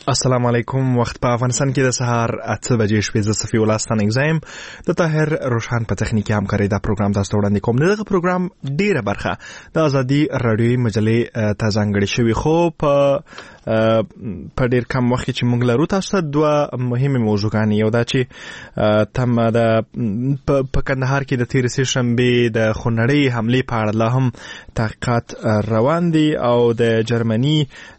السلام علیکم. وخت په افغانستان کې د سهار 8 بجې شپې ز صفي ولستان اگزایم د طاهر روشان په تخنیکی همکاري دا پروګرام تاسو وړاندې کوم. دغه پروګرام ډیره برخه د ازادي رادیوي مجلې ته ځانګړې شوی، خو په ډیر کم وخت چې موږ لرو تاسو ته دوه مهمه موضوعګانې. یو دا چې تم د په کندهار کې د تیر سه شنبه د خونړۍ حمله په اړه لا هم تحقیقات روان دي او د جرمني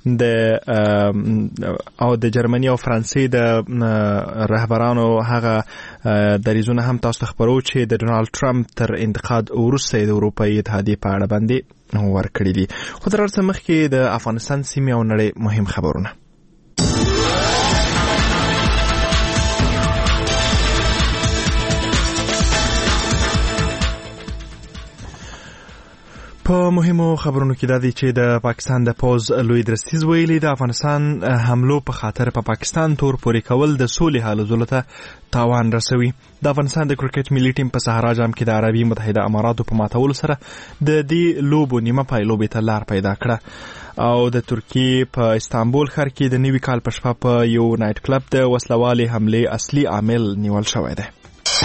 او فرانسې د رهبرانو هغه دریزونه هم تاسو ته خبرو چې د ډونالد ټرمپ تر انتقاد وروسته د اروپایي اتحادیې په اړه باندې ورکړي دي. خو تر څو مخکې د افغانستان سیمې او نړۍ مهم خبرونه. په مهمو خبرونو کې دا دي چې د پاکستان د پوز لوی درستیز ویلي د افغانستان حملو په خاطر په پاکستان تور پورې کول د سولې حل ځلته تاوان رسوي. د افغانستان د کرکټ ملي ټیم په صحرا جام کې د عربي متحده اماراتو په ماتولو سره د دې لوبو نیمه پای لوبې ته لار پیدا کړه او د ترکیې په استانبول ښار کې د نوي کال په شپه په یو نایټ کلب د وسلوالې حملې اصلي عامل نیول شوی دی.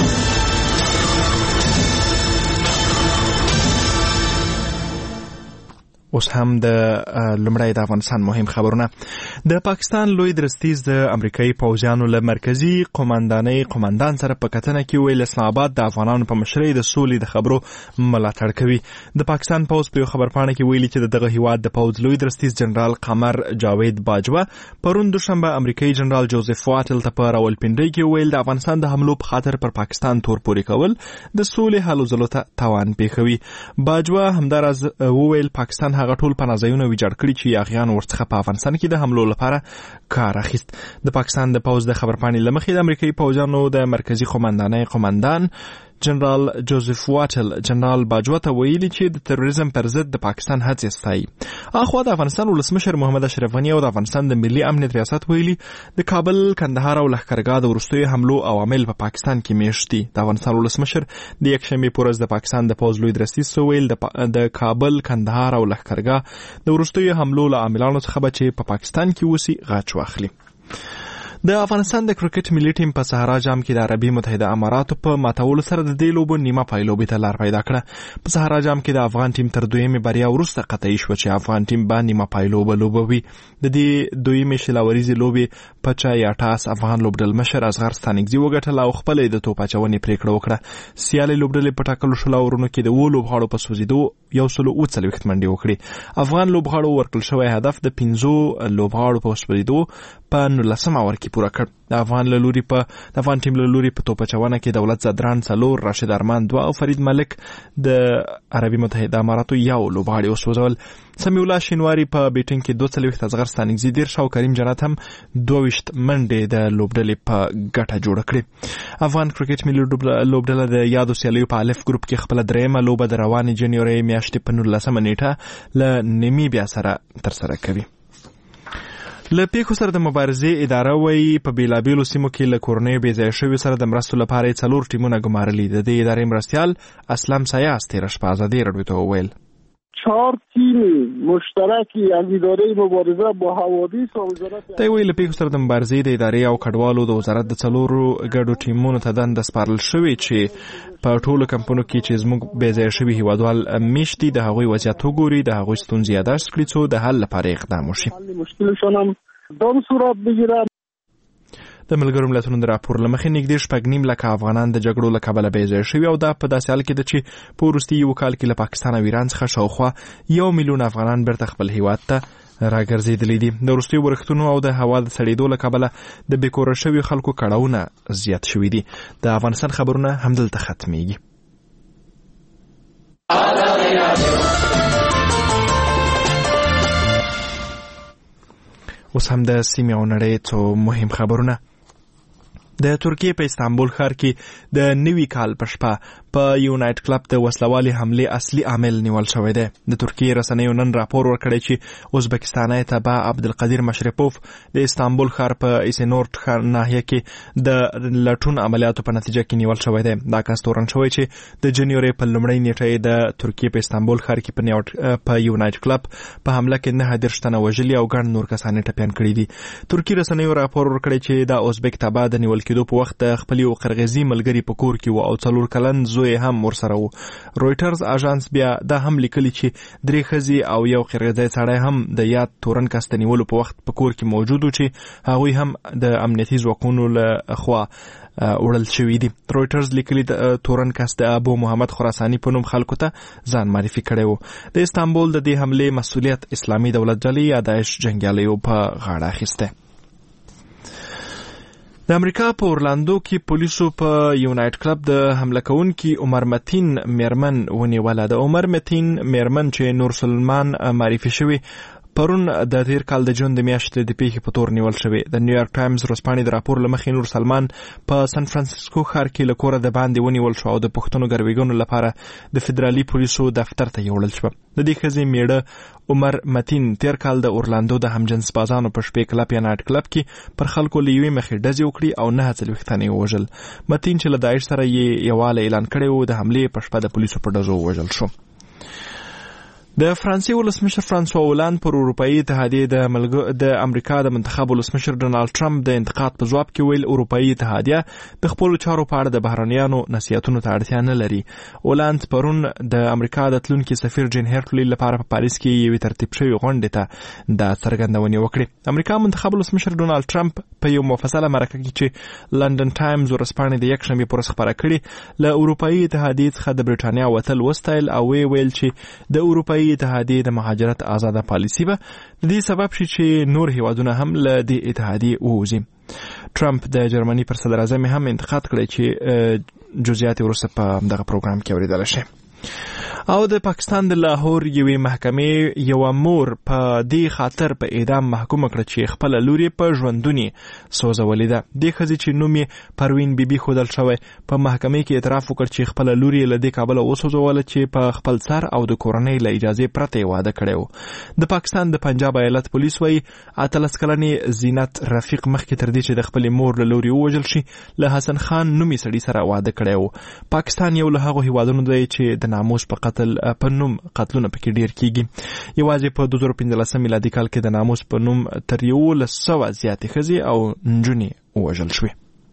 اوس هم د لومړی د افغانستان مهم خبرونه. د پاکستان لوی درستیز د امریکایي پوځیانو له مرکزی قومندان سره په کتنه کې ویل اسلام آباد د افغانانو په مشرۍ د سولې د خبرو ملاتړ کوي. د پاکستان پوځ په خبر پاڼه کې ویلي چې دغه هیواد د پوځ لوی درستیز جنرال قمر جاوید باجوه پرون دوشنبه امریکایي جنرال جوزف واټل ته په راولپنډۍ کې ویل د افغانستان د حملو په خاطر پر پاکستان تور پورې کول د سولې حل ځلو ته تاوان پیښوي. باجوه همداراز ویل پاکستان هغه ټول پناهځایونه ویجاړ کړي چې یاغیان ورڅخه په افغانستان کې د حملو لپاره کار اخیست. د پاکستان د پوځ د خبرپاڼې له مخې د امریکایي پوځیانو د مرکزی قومندان جنرال جوزف واټل جنرال باجوه ته ویلي چې د تروریزم پر ضد د پاکستان هڅې ستایي. اخوا د افغانستان ولسمشر محمد اشرف غني او د افغانستان د ملي امنیت ریاست ویلي د کابل، کندهار او لښکرګاه د وروستیو حملو عوامل په پاکستان کې میشت دي. د افغانستان ولسمشر د یکشنبه په ورځ د پاکستان د پوځ لوی درستیز ویل د کابل، کندهار او لښکرګاه د وروستیو حملو له عاملانو څخه چې په پاکستان کې وسی غاچ واخلي. د افغانستان د کرکټ ملي ټیم په صحرا جام کې د عربي متحده اماراتو په ماتولو سره د دې لوبو نیمه پای لوبې ته لار پیدا کړه. په صحرا جام کې د افغان ټیم تر دویمې بریا وروسته قطعي شو چې افغان ټیم به نیمه پای لوبوي. د دې دویمې شلاوریزې لوبې پچا یا ټاس افغان لوبډلمشر اصغر ستانکزي وګټل او خپل د توپ اچونې پریکړه وکړه. سیالي لوبډلې په ټاکلو شلاورونو کې د لوبغاړو په سوځیدو 140 منډې وکړي. افغان لوبغاړو ورکړل شوی هدف د 15 لوبغاړو په سوځیدو په 19 اور کې پوره کړ. د افغان ټیم له لوري په توپ اچونه کې دولت زدران 4، راشد ارمان 2 او فرید ملک د عربي متحده اماراتو یو لوبغاړي وسوځول. سمیع الله شینواری په بیټینګ کې 42 اصغر ستانکزي 10 او کریم جنت هم 22 منډې د لوبډلې په ګټه جوړ کړې. افغان کرکټ ملي لوبډله د یادو سیالیو په الف ګروپ کې خپل درېمه لوبه د روانې جنوري میاشتې په 19 نیټه له نیمیبیا سره ترسره کوي. له پیښو سره د مبارزې اداره وایي په بیلابیلو سیمو کې له کورنیو بېځایه شویو سره د مرستو لپاره 4 ټیمونه ګمارلي. د دې ادارې مرستیال اسلم سیاس تېره شپه ازادي راډیو ته وویل 4 تیم مشترکی از اداره مبارزه با حوادث و وزارت ته ویل پیښو سره د مبارزې د ادارې او کډوالو د وزارت د 4 ګډو ټیمونو ته دنده سپارل شوې چې په ټولو کمپونو کې چې زموږ بېځایه شوي هیوادوال میشتي د هغوی وضعیت وګوري، د هغوی ستونزې یادداشت کړي څو د حل لپاره اقدام وشي. مشکلشان هم دام صورت بگیره. د ملګرو ملتونو د راپور له مخې نږدې 6.5 لکه افغانان د جګړو له کبله بېځایه شوي او دا په داسې حال کې ده چې په وروستي یو کال کې له پاکستان او ایران څخه شاوخوا 1 میلیون افغانان بیرته خپل هیواد ته راګرځېدلي دي. د وروستیو ورښتونو او د هوا د سړېدو له کبله د بېکوره شویو خلکو کړاوونه زیات شوي دي. د افغانستان خبرونه همدلته ختمیږي. اوس هم د سیمې او نړۍ څو مهم خبرونه. د ترکیې په استانبول ښار کې د نوي کال په شپه په یونایټ کلب د وسلوالي حمله اصلي عامل نیول شوی دی. د ترکیه رسنیو نن راپور ورکړی چې ازبکستاني تبع عبدالقدیر مشرپوف د استانبول ښار په ایسنورټ ښار ناحیه کې د لټون عملیاتو په نتیجه کې نیول شوی دی. دا کس تورن شوی چې د جنوري په لومړۍ نیټه د ترکیه په استانبول ښار کې په یونایټ کلب په حمله کې 9 تنه وژلي او ګڼ نور کسان ټپیان کړي دي. ترکیه رسنیو راپور ورکړی چې د ازبک تبع د نیول کېدو په وخت د خپل یو قرغیزي ملګري په کور کې و او 4 کلن زوی هم ورسره و. رويټرز اژانس بیا دا هم لیکلي چې 3 ښځې او یو قرغیزي سړی هم د یاد تورن کس د نیولو په وخت په کور کې موجود و چې هغوی هم د امنیتي ځواکونو له خوا وړل شوي دي. رويټرز لیکلي د تورن کس د ابو محمد خراساني په نوم خلکو ته ځان معرفي کړی و. د استانبول د دې حمله مسؤلیت اسلامي دولت ډلې یا داعش جنګیالیو په غاړه اخیسته. د امریکا په اورلاندو کې پولیسو په یونایټ کلب د حمله کوونکي عمر متین میرمن ونیوله. د عمر متین میرمن چې نور سلمان معرفي شوی پرون د تیر کال د جون د میاشتې د پیښې په تور نیول شوی. د نیویارک ټایمز ورځپاڼې د راپور له مخې نور سلمان په سان فرانسیسکو ښار کې له کوره د باندې ونیول شو او د پښتنو ګرویګانو لپاره د فدرالي پولیسو دفتر ته یوړل شو. د دې ښځې میړه عمر متین تیر کال د اورلاندو د همجنس بازانو په شپې کلب یا نایټ کلب کې پر خلکو له یوې مخې ډزې وکړي او 9 تنه یې وژل. متین چې له داعش سره یې یووالی اعلان کړی و د حملې په شپه د پولیسو په ډزو وژل شو. د فرانسې ولسمشر فرانسوا هولند پر اروپایي اتحادیې د امریکا د منتخب ولسمشر ډونالد ټرمپ د انتقاد په ځواب کې ویل اروپایي اتحادیه د خپلو چارو په اړه د بهرنیانو نصیحتونو ته اړتیا نه لري. هولند پرون د امریکا د تلونکي سفیر جین هرټلی لپاره په پاریس کې یوې ترتیب شوې غونډې ته د څرګندونې وکړې. امریکا منتخب ولسمشر ډونالد ټرمپ په یو مفصله مرکه کې چې لندن ټایمز ورځپاڼې د یکشنبې په ورځ خپره کړې له اروپایي اتحادیې څخه د برېټانیا وتل وستایل او ویل چې د اروپایي اتحادیې د مهاجرت آزاده پالیسي به د دې سبب شي چې نور هیوادونه هم له دې اتحادیې ووځي. ټرمپ د جرمني پر صدر اعظم هم انتقاد کړی چې جزئیات وروسته په دغه پروګرام کې اوریدل شي. او د پاکستان د لاهور یوې محکمې یو مور په دې خاطر په اعدام محکومه کړه چې خپل لوري په ژوندوني سوځولې ده. د ښځې چې نوم یې پروین بیبي ښودل شوی په محکمې کې اعتراف وکړ چې خپل لوري له دې کابله وسوځوله چې په خپل سر او د کورنۍ له اجازې پرته واده کړی و. د پاکستان د پنجاب ایالت پولیس وایي 18 کلنې زینت رفیق مخکې تر دې چې د خپل مور له لوري ووژل شي له حسن خان نومي سړي سره واده کړی و. پاکستان یو له هغو هیوادونو دی چې د ناموس په قتل په نوم قتلونه پکې ډیر کیږي. یوازې په 2015 میلادي کال کې د ناموس په نوم تر 100 زیاتې ښځې او نجونې ووژل شوې.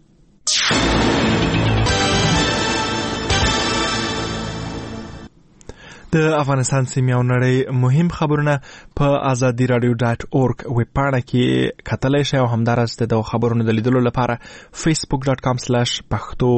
د افغانستان سیمې او نړۍ مهم خبرونه په azadi.radio.org ویب پاڼه کې کتلی شئ او همداراز د خبرونو د لیدلو لپاره facebook.com/پښتو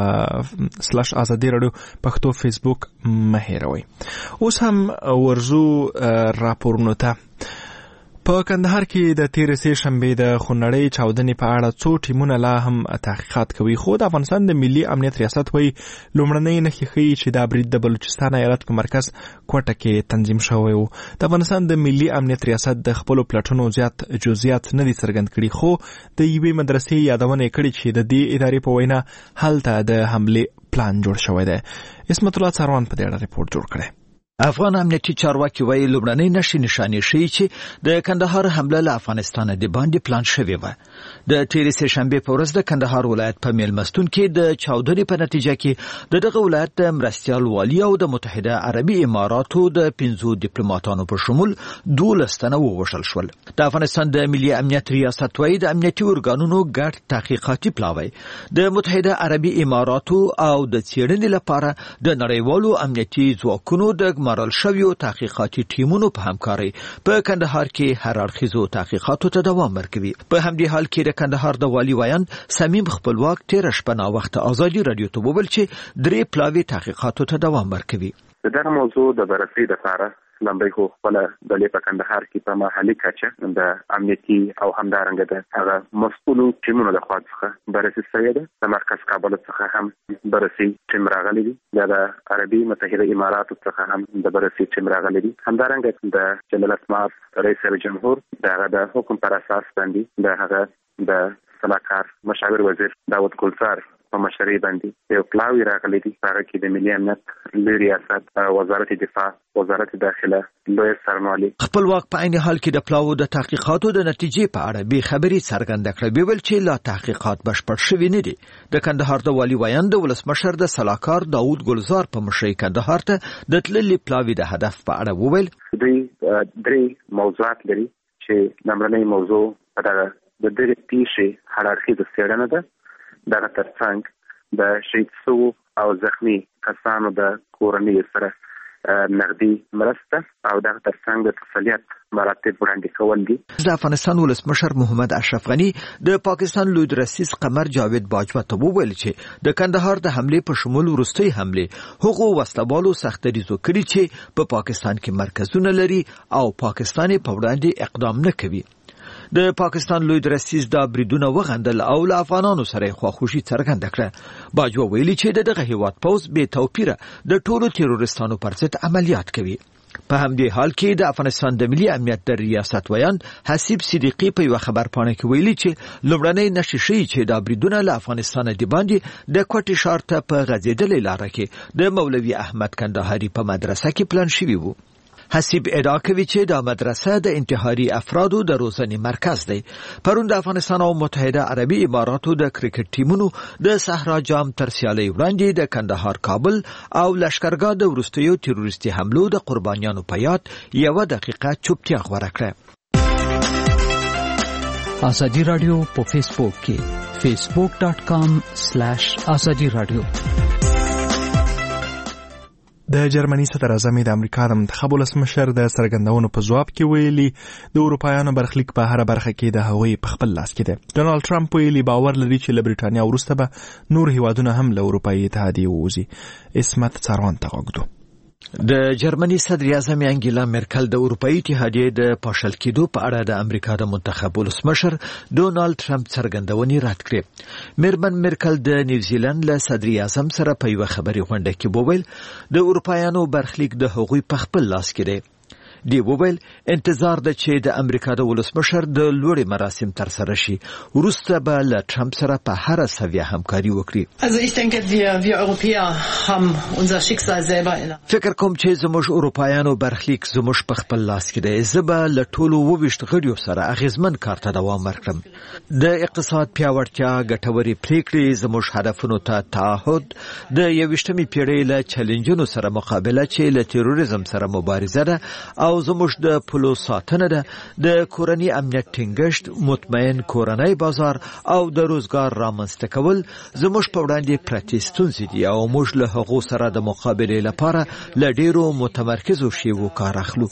/azadi radio پښتو فیسبوک مه هېروئ. اوس هم ورزو راپورونو ته. په کندهار کې د تېرې سې شنبې د خونړۍ چاودنې په اړه څو ټیمونه لا هم تحقیقات کوي، خو د افغانستان د ملي امنیت ریاست وایي لومړنۍ نښې ښیي چې دا برید د بلوچستان ایالت په مرکز کوټه کې تنظیم شوی و. د افغانستان د ملي امنیت ریاست د خپلو پلټنو زیات جزئیات نه دي څرګند کړي، خو د یوې مدرسې یادونه یې کړې چې د دې ادارې په وینا هلته د حملې پلان جوړ شوی دی. اسمت الله څاروان په دې اړه ریپورت جوړ کړی. افغان امنیتي چارواکي وایي لومړنۍ نښې ښیي چې د کندهار حمله له افغانستان د باندې پلان شوې وه. د تېرې سې شنبې په ورځ د کندهار ولایت په میلمستون کې د چاودنې په نتیجه کې دغه ولایت د مرستیال والي او د متحده عربي اماراتو د 15 ډیپلوماټانو په شمول 12 تنه ووژل شول. د افغانستان د ملي امنیت ریاست وایي د امنیتي ارګانونو ګډ تحقیقاتي پلاوی د متحده عربي اماراتو او د څېړنې لپاره د نړیوالو امنیتي ځواکونو د مرل شویو تحقیقاتي ټیمونو په همکارۍ په کندهار کې هر اړخیزو تحقیقاتو ته دوام ورکوي. په همدې حال کې د کندهار د والي ویاند صمیم خپلواک تېره شپه ناوخته ازادي رادیو ته وویل چې 3 پلاوي تحقیقاتو ته دوام ورکوي. دغه موضوع د بررسي لپاره لمبۍ خو خپل د په کندهار کې په محلي کچه د امنیتي او همدارنګه د هغه مسؤلو ټیمونو له خوا څخه بررسي شوې ده. د مرکز کابل څخه هم بررسي ټیم راغلی دی، د عربي متحده اماراتو څخه هم د بررسي ټیم راغلی دی. همدارنګه د جنرال اسماعیل رئیس جمهور د حکم پر اساس باندې د هغه د صلاحکار مشاور وزیر داود ګلزار په مشرۍ باندې یو پلاوی راغلی دی هغه کې د ملي امنیت لوی ریاست وزارت دفاع وزارت داخله لوی سرنوالي خپلواک په عین حال کې د پلاو د تحقیقاتو د نتیجې په اړه به خبري څرګنده کړې ویل چې لا تحقیقات بشپړ شوي نه دي د کندهار د والي ویاند ولسمشر د سلاکار داوود ګلزار په مشرۍ کندهار ته د تللي پلاوی د هدف په اړه وویل دوی درې موضوعات لري چې لومړنۍ موضوع د دې پیښې هرارخیزه څېړنه ده دغه ترڅنګ د شهید شوو او زخمی کسانو د کورنۍ سره نقدي مرسته او دغه ترڅنګ د تسلیت مراتب وړاندې کول دي. د افغانستان ولسمشر محمد اشرف غنی د پاکستان لوی رئیس قمر جاوید باجوا ته وویل چې د کندهار د حمله په شمول وروستۍ حمله هغو وسلوالو سختریزو کړي چې په پاکستان کې مرکزونه لري او پاکستان په وړاندې اقدام نه کوي. د پاکستان لوی رئیس دا بریدونه وغندل او له افغانانو سره خواخوشي څرګنده کړه. باجوا ویلي چې دغه هیواد پوز به توپیره د ټولو تیرورستانو پر ضد عملیات کوي. په همدې حال کې د افغانستان د ملي امنیت د ریاست ویاند حسیب صدیقی په یو خبرپاڼه کې ویلي چې لومړنۍ نښې ښیي چې دا بریدونه له افغانستان د باندې د کوټې ښار ته په غځېدلې لاره کې د مولوي احمد کندهاري په مدرسه کې پلان شوی وو. حسیب ادعا کوي چې دا مدرسه د انتحاري افرادو د روزنې مرکز دی. پرون د افغانستان او متحده عربي اماراتو د کرکټ ټیمونو د صحرا جام تر سیالۍ وړاندې د کندهار کابل او لشکرګاه د وروستیو تروریستي حملو د قربانیانو په یاد 1 دقیقه چوپتیا غوړه کړه. ازادي رادیو په فیسبوک کې facebook.com/ازادي رادیو. د جرمني صدر اعظم د امریکا د منتخب ولسمشر د څرګندونو په ځواب کې ویلي د اروپایانو برخلیک په هر برخه کې د هغوی په خپل لاس کې دی. ډونالد ټرمپ ویلي باور لري چې له بریټانیا وروسته به نور هیوادونه هم له اروپایي اتحادیې ووځي. اسمت څاروان ته غوږدو. د جرمني صدر اعظم انګیلا مرکل د اروپאי اتحادیې د پاشل کېدو په اړه د امریکا د منتخب ولسمشر ډونالد ټرمپ څرګندونې رد کړې. میرمن مرکل د نیوزیلند له صدر اعظم سره په یو خبري غونډه کې وویل د اروپایانو برخلیک د هغوی په خپل لاس کې دی. دی وویل انتظار ده چې د امریکا د ولسمشر د لوړې مراسم تر سره شي وروسته به له ټرمپ سره په هر سویه همکاري وکړي. Also ich denke wir Europäer haben unser Schicksal selber in فکر کوم چې زموږ اروپایانو برخلیک زموږ په خپل لاس کې دی. زه به له ټولو 22 غړیو سره اغیزمن کار ته دوام ورکړم. د اقتصاد پیاوړتیا ګټورې پریکړې زموږ هدفونو ته تعهد د 21مې پیړۍ له چیلنجونو سره مقابله چې له تروریزم سره مبارزه ده او زموږ د پلو ساتنه ده د کورنۍ امنیت ټینګښت مطمئن کورنۍ بازار او د روزګار رامنځته کول زموږ په وړاندې پرتې ستونزې دي او موږ له هغو سره د مقابلې لپاره له ډیرو متمرکزو شیوو کار اخلو.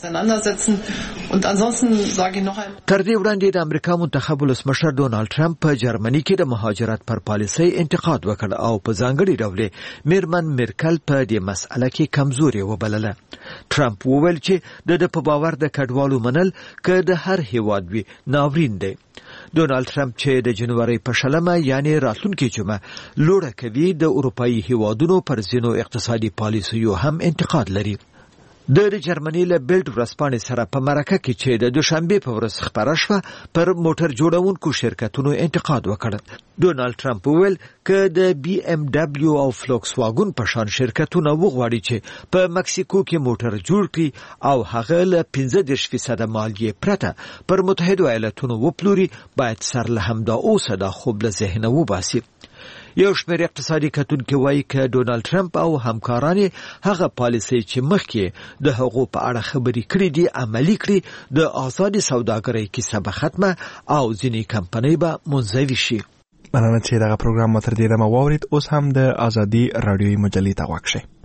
تر دې وړاندې د امریکا منتخب ولسمشر ډونالد ټرمپ په جرمني کې د مهاجرت پر پالیسۍ انتقاد وکړ او په ځانګړي ډول میرمن مرکل په دې مسأله کې کمزوري وبلله. ټرمپ وویل چې د په باور د کډوالو منل که د هر هیواد وي ناورین دی. ډونالد ټرمپ چې د جنوري په 20 یعنی راتلونکي جمعه لوړه کوي د اروپאי هیوادونو پر ځینو اقتصادي پالیسیو هم انتقاد لري. د جرمني له بیلډ ورځپاڼې سره په مرکه کې چې د دوشنبه په ورځ خبره شوه پر موټر جوړونکو شرکتونو انتقاد وکړ. ډونالد ټرمپ وویل که د BMW او فلوکس واګن په شان شرکتونه وغواړي چې په مکسیکو کې موټر جوړ کړي او هغه له 15% مالیه پرته پر متحده ایالاتونو وپلوري باید سر له همدا اوسه دا خوب له ذهنه وباسي. یو شمېر اقتصادي کتونکي وایي چې ډونالد ټرمپ او همکاران هغه پالیسۍ چې مخکې د هغو په اړه خبرې کړې دي عملي کړي د آزادې سوداګرۍ کیسه به ختمه او ځینې کمپنۍ به منزوي شي. مننه چې دغه پروګرام مو تر دې دمه واورید. اوس هم د ازادي رادیوي مجلې ته غوږ شئ.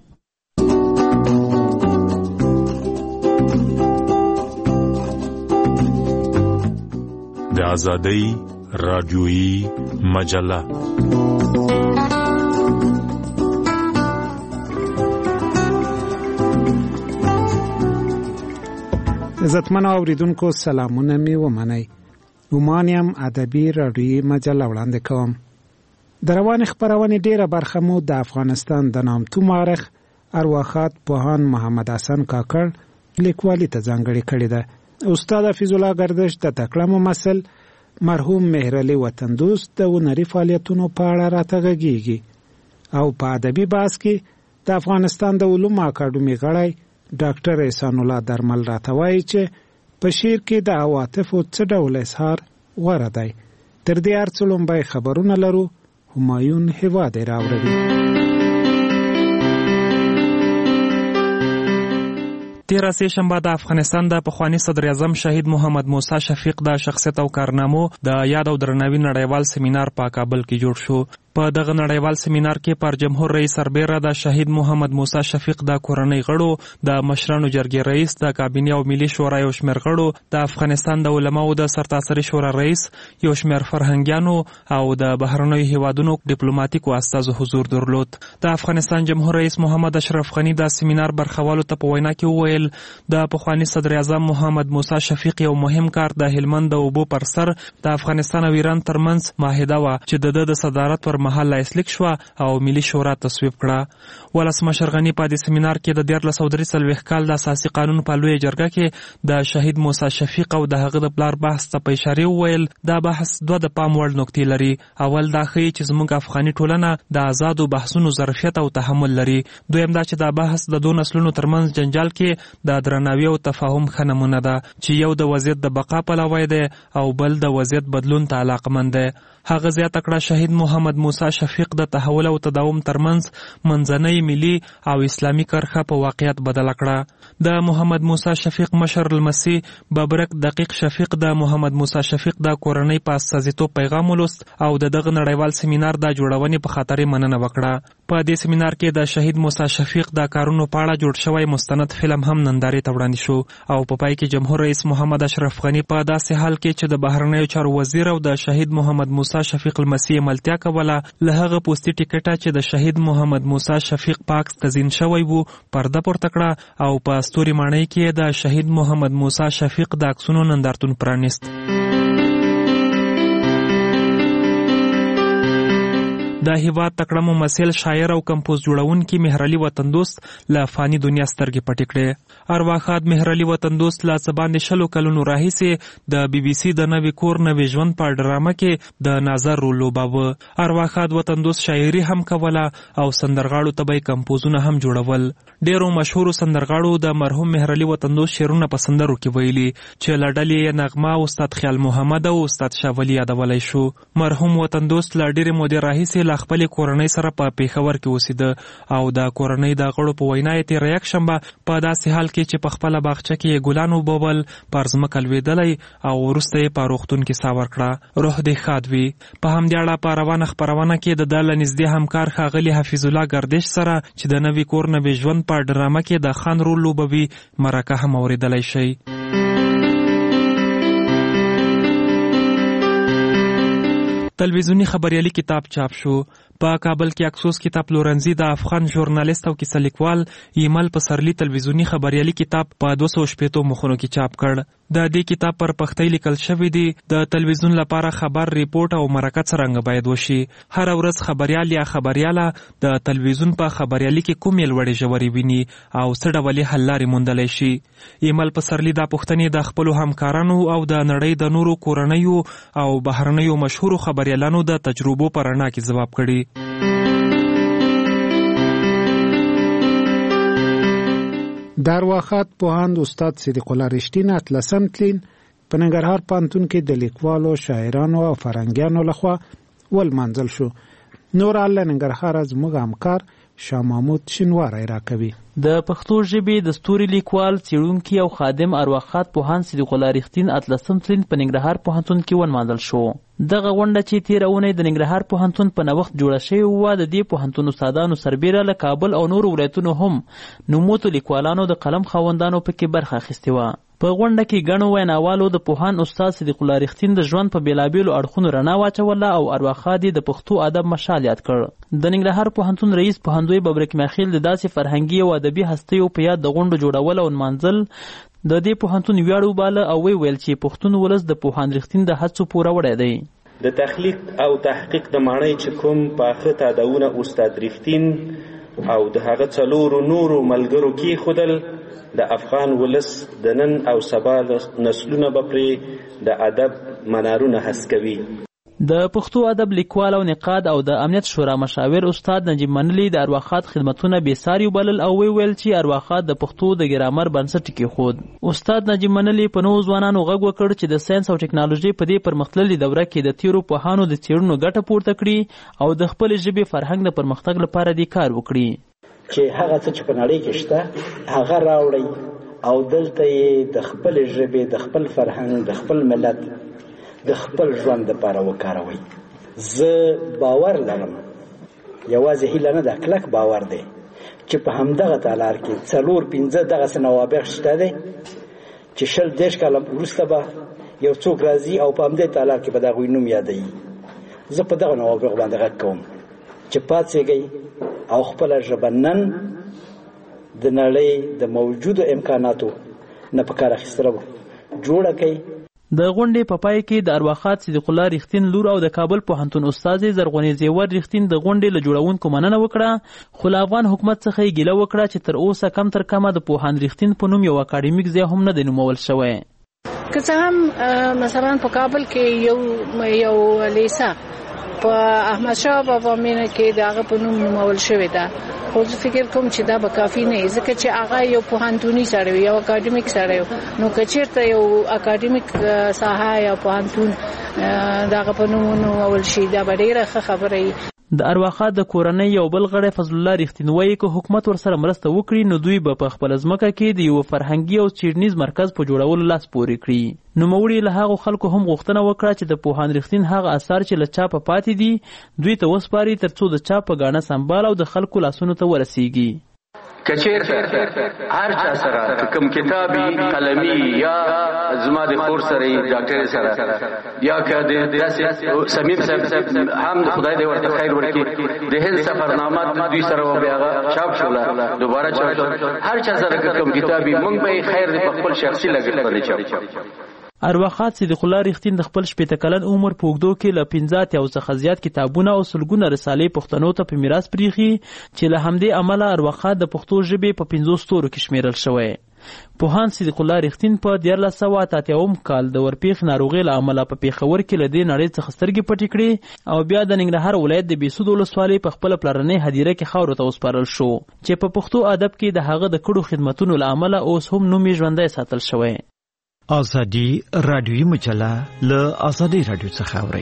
د ازادي رادیوي مجله عزتمن اوریدونکو سلامونه می ومنئ. ومانیم ادبي رادیوي مجله وړاندې کوم. د روان خبرونه ډیره برخه مو د افغانستان د نامتو مورخ ارواښاد پوهان محمد حسن کاکړ لیکوالي ته ځانګړې کړې ده. استاد حفیظ الله گردش د تکړه ممثل مرحوم مهرعلي وطن دوست د هنري فعالیتونو په اړه راته غږیږي او په ادبي بحث کې د افغانستان د علومو اکاډمي غړی ډاکټر احسان الله درمل راته وایي چې په شعر کې د عواطفو څه ډول اظهار غوره دی. تر دې هر څه لومړی خبرونه لرو. همایون هیواد راوړي. تیره سه شنبه د افغانستان د پخوانی صدر اعظم شهید محمد موسی شفیق د شخصیت او کارنامو د یاد او درناوي نړیوال سیمینار په کابل کې جوړ شو. په دغه نړیوال سیمینار کې پر جمهور رئیس سربیره د شهید محمد موسی شفیق د کورنۍ غړو، د مشرانو جرګې رئیس، د کابینې او ملي شورا یو شمېر غړو، د افغانستان د علماو د سرتاسري شورا رئیس، یو شمېر فرهنګیانو او د بهرنیو هیوادونو ډیپلوماټیکو استازو حضور درلود. د افغانستان جمهور رئیس محمد اشرف غنی د سیمینار برخوالو ته په وینا کې وویل د پخوانی صدر اعظم محمد موسی شفیق یو مهم کار د هلمند د اوبو پر سر د افغانستان او ایران ترمنځ معاهده وه چې د صدارت پر مهال لاسلیک شوه او ملي شورا تصویب کړه. ولسمشر غني په دې سیمینار کې د 1343 کال د اساسي قانون په لویه جرګه کې د شهید موسی شفیق او د هغه د پلار بحث ته په اشاره وویل دا بحث دوه د پام وړ نکتې لري. اول دا ښیي چې زموږ افغاني ټولنه د آزادو بحثونو ظرفیت او تحمل لري. دویم دا چې دا بحث د دوه نسلونو ترمنځ جنجال کې د درناوي او تفاهم ښه نمونه ده چې یو د وضعیت د بقا پلوی دی او بل د وضعیت بدلون ته علاقمند دی. هغه زیاته کړه شهید محمد موسی شفیق د تحول او تداوم ترمنځ منځنۍ ملي او اسلامي کرښه په واقعیت بدله کړه. د محمد موسی شفیق مشر لمسی ببرک دقیق شفیق د محمد موسی شفیق د کورنۍ په استازیتوب پیغام ولوست او دغه نړیوال سیمینار د جوړونې په خاطر مننه وکړه. په دې سیمینار کې د شهید موسی شفیق د کارونو په اړه جوړ شوی مستند فلم هم نندارې ته وړاندې شو او په پای کې جمهور رئیس محمد اشرف غنی په داسې حال کې چې د بهرنیو چارو وزیر او د شهید محمد موسی شفیق المسی ملتیا کوله له هغه پوسټي ټیکټه چې د شهید محمد موسی شفیق پاکس تزین شوی وو پرده پورته کړه او په ستوري ماڼۍ کې د شهید محمد موسی شفیق د عکسونو نندارتون پرانیست. د هیواد تکړه ممثل، شاعر او کمپوز جوړونکي مهرعلي وطن دوست له فانی دنیا سترګې پټې کړې. ارواښاد مهرعلي وطن دوست له څه باندې 60 کلونو راهیسې د بي بي سي د نوي کور نوي ژوند په ډرامه کې د ناظر رول لوباوه. ارواښاد وطن دوست شاعري هم کوله او سندرغاړو ته به کمپوزونه هم جوړول. ډیرو مشهورو سندرغاړو د مرحوم مهرعلي وطن دوست شعرونه په سندرو کې ویلي چې له ډلې نغمه، استاد خیال محمد او استاد شاولي یادولی شو. مرحوم وطن دوست له ډیرې مودې راهیسې له خپلې کورنۍ سره په پېښور کې اوسېده او د کورنۍ د غړو په وینا یې تېره یکشنبه په داسې حال کې چې په خپله باغچه کې ګلان وبوبل پر ځمکه لوېدلی او وروسته یې په روغتون کې ساه ورکړه. روح دې ښاد وي. په همدې اړه په روانه خپرونه کې د ده له نږدې همکار ښاغلي حفیظ الله ګردش سره چې د نوي کور نوي ژوند په ډرامه کې د خان رول لوبوي مرکه هم اورېدلی شئ. تلویزیونی خبریالي کتاب چاپ شو. په کابل کې اکسوس کتاب پلورنځي د افغان ژورنالیست او کیسه لیکوال ایمل پسرلی تلویزیونی خبریالي کتاب په 260 مخونو کې چاپ کړ. د دې کتاب پر پښتۍ لیکل شوی دی د تلویزیون لپاره خبر، ریپورت او مرکه څرنګه باید وشي. هر ورځ خبریال یا خبریاله د تلویزیون په خبریالي کې کومې لوړې ژورې ویني او څه ډول حل لارې موندلی شي. ایمل پسرلی دا پوښتنې د خپلو همکارانو او د نړۍ د نورو کورنیو او بهرنیو مشهورو خبریالانو د تجربو په رڼا کې ځواب کړي. د ارواښاد پوهاند استاد صدیق الله رښتین اطلسم تلین په ننګرهار پوهنتون کې د لیکوالو، شاعرانو او فرهنګیانو لخوا ولمانځل شو. نور له ننګرهار زموږ همکار شاه محمود شینواری راکوي. د پښتو ژبې د ستوري لیکوال، څېړونکي او خادم ارواښاد پوهاند صدیق الله رښتین اطلسم تلین په ننګرهار پوهنتون کې ولمانځل شو. دغه غونډه چې تېره اونۍ د ننګرهار پوهنتون په نوښت جوړه شوې وه د دې پوهنتون استادانو سربیره له کابل او نورو ولایتونو هم نوموتو لیکوالانو د قلم خاوندانو پکې برخه اخیستې وه. په غونډه کې ګڼو ویناوالو د پوهاند استاد صدیق الله رښتین د ژوند په بېلابېلو اړخونو رڼا واچوله او ارواښاد یې د پښتو ادب مشال یاد کړ. د ننګرهار پوهنتون رئیس پوهندوی ببرک میاخیل د داسې فرهنګي او ادبي هستیو په یاد د غونډو جوړول او نمانځل د دې پوهنتون ویاړ وباله او ویل چې پښتون ولس د پوهاند رښتین د هڅو پوروړی دی. د تخلیق او تحقیق د ماڼۍ چې کوم پاخه تاداونه استاد رښتین او د هغه څلورو نورو ملګرو کې خودل د افغان ولس د نن او سبا نسلونه به پرې د ادب منارونه هسکوي. د پښتو ادب لیکوال او نقاد او د امنیت شورا مشاور استاد نجیب منلی د ارواخات خدمتونه بې ساري وبلل او ویل چې ارواخات د پښتو د ګرامر بنسټ کېښود. استاد نجیب منلی په نوو ځوانانو غږ وکړ چې د ساينس او ټکنالوژي په دې پرمختللې دوره کې د تیرو پوهانو د څېړنو ګټه پورته کړي او د خپل ژبې فرهنګ د پرمختګ لپاره دې کار وکړي. چې هغه څه چې په نړۍ کې شته هغه راوړي او دلته یې د خپل ژبې د خپل فرهنګ د خپل ملت د خپل ژوند لپاره وکاروي. زه باور لرم، یوازې هیله نه ده، کلک باور دی چې په همدغه تالار کې 4-5 دغسې نوابغ شته دی چې 20 کاله وروسته به یو څوک راځي او په همدې تالار کې به د هغوی نوم یادوي. زه په دغه نوابغ باندې غږ کوم چې پاڅېږئ او خپله ژبه نن د نړۍ د موجودو امکاناتو نه په کار اخیستلو جوړه کړئ. د غونډې په پای کې د ارواخات صدیق الله ریښتین لور او د کابل پوهنتون استادې زرغونې زیور ریښتین د غونډې له جوړونکو مننه وکړه، خو له افغان حکومت څخه یې ګیله وکړه چې تر اوسه کم تر کمه د پوهاند ریښتین په نوم یو اکاډمیک ځای هم نه دی نومول شوی. که څه هم مثلا په کابل کې یو لیسه په احمدشاه بابا مینه کې د هغه په نوم نومول شوې ده، خو زه فکر کوم چې دا به کافي نه وي، ځکه چې هغه یو پوهنتوني سړی وي، یو اکاډمیک سړی وي. نو که چېرته یو اکاډمیک ساحه یا پوهنتون د هغه په نوم ونومول شي دا به ډېره ښه خبره وي. د ارواخات د کورنۍ یو بل غړی فضل الله ریښتین وایي که حکومت ورسره مرسته وکړي نو دوی به په خپله ځمکه کې د یو فرهنګي او څېړنیز مرکز په جوړولو لاس پورې کړي. نوموړي له هغو خلکو هم غوښتنه وکړه چې د پوهاند ریښتین هغه اثار چې له چاپه پاتې دي دوی ته وسپاري تر څو د چاپ په ګاڼه سمبال او د خلکو لاسونو ته ورسیږي. کچیرته هر چا سره کوم کتابي قلمي یا زما د خور سره ډاکټر سره یا که د داسې سمیم صاحب هم خدای دې ورته خیر ورکړي د هند سفرنامه دوی سره بیا چاپ شوله دوباره چاپ شوله، هر چا سره کوم کتابي مونږ به خیر دې په خپل شخصي لګښت باندې چاپ. ارواخات صدیق الله ریښتین د خپل 80 کلن عمر په اوږدو کې له 15 څخه زیات کتابونه او سلګونه رسالې پښتنو ته په میراث پریښي چې له همدې امله ارواخات د پښتو ژبې په 50 ستورو کې شمیرل شوی. پوهاند صدیق الله ریښتین په 1988 کال د ورپېښ ناروغۍ له امله په پېښور کې له دې نړۍ څخه سترګې پټې کړې او بیا د ننګرهار ولایت د بېسود ولسوالۍ په خپله پلرنۍ هدیره کې خاورو ته وسپارل شو چې په پښتو ادب کې د هغه د کړو خدمتونو له امله اوس هم نوم یې ژوندی ساتل شوی. ازادي رادیویي مجله له ازادي رادیو څخه اوري.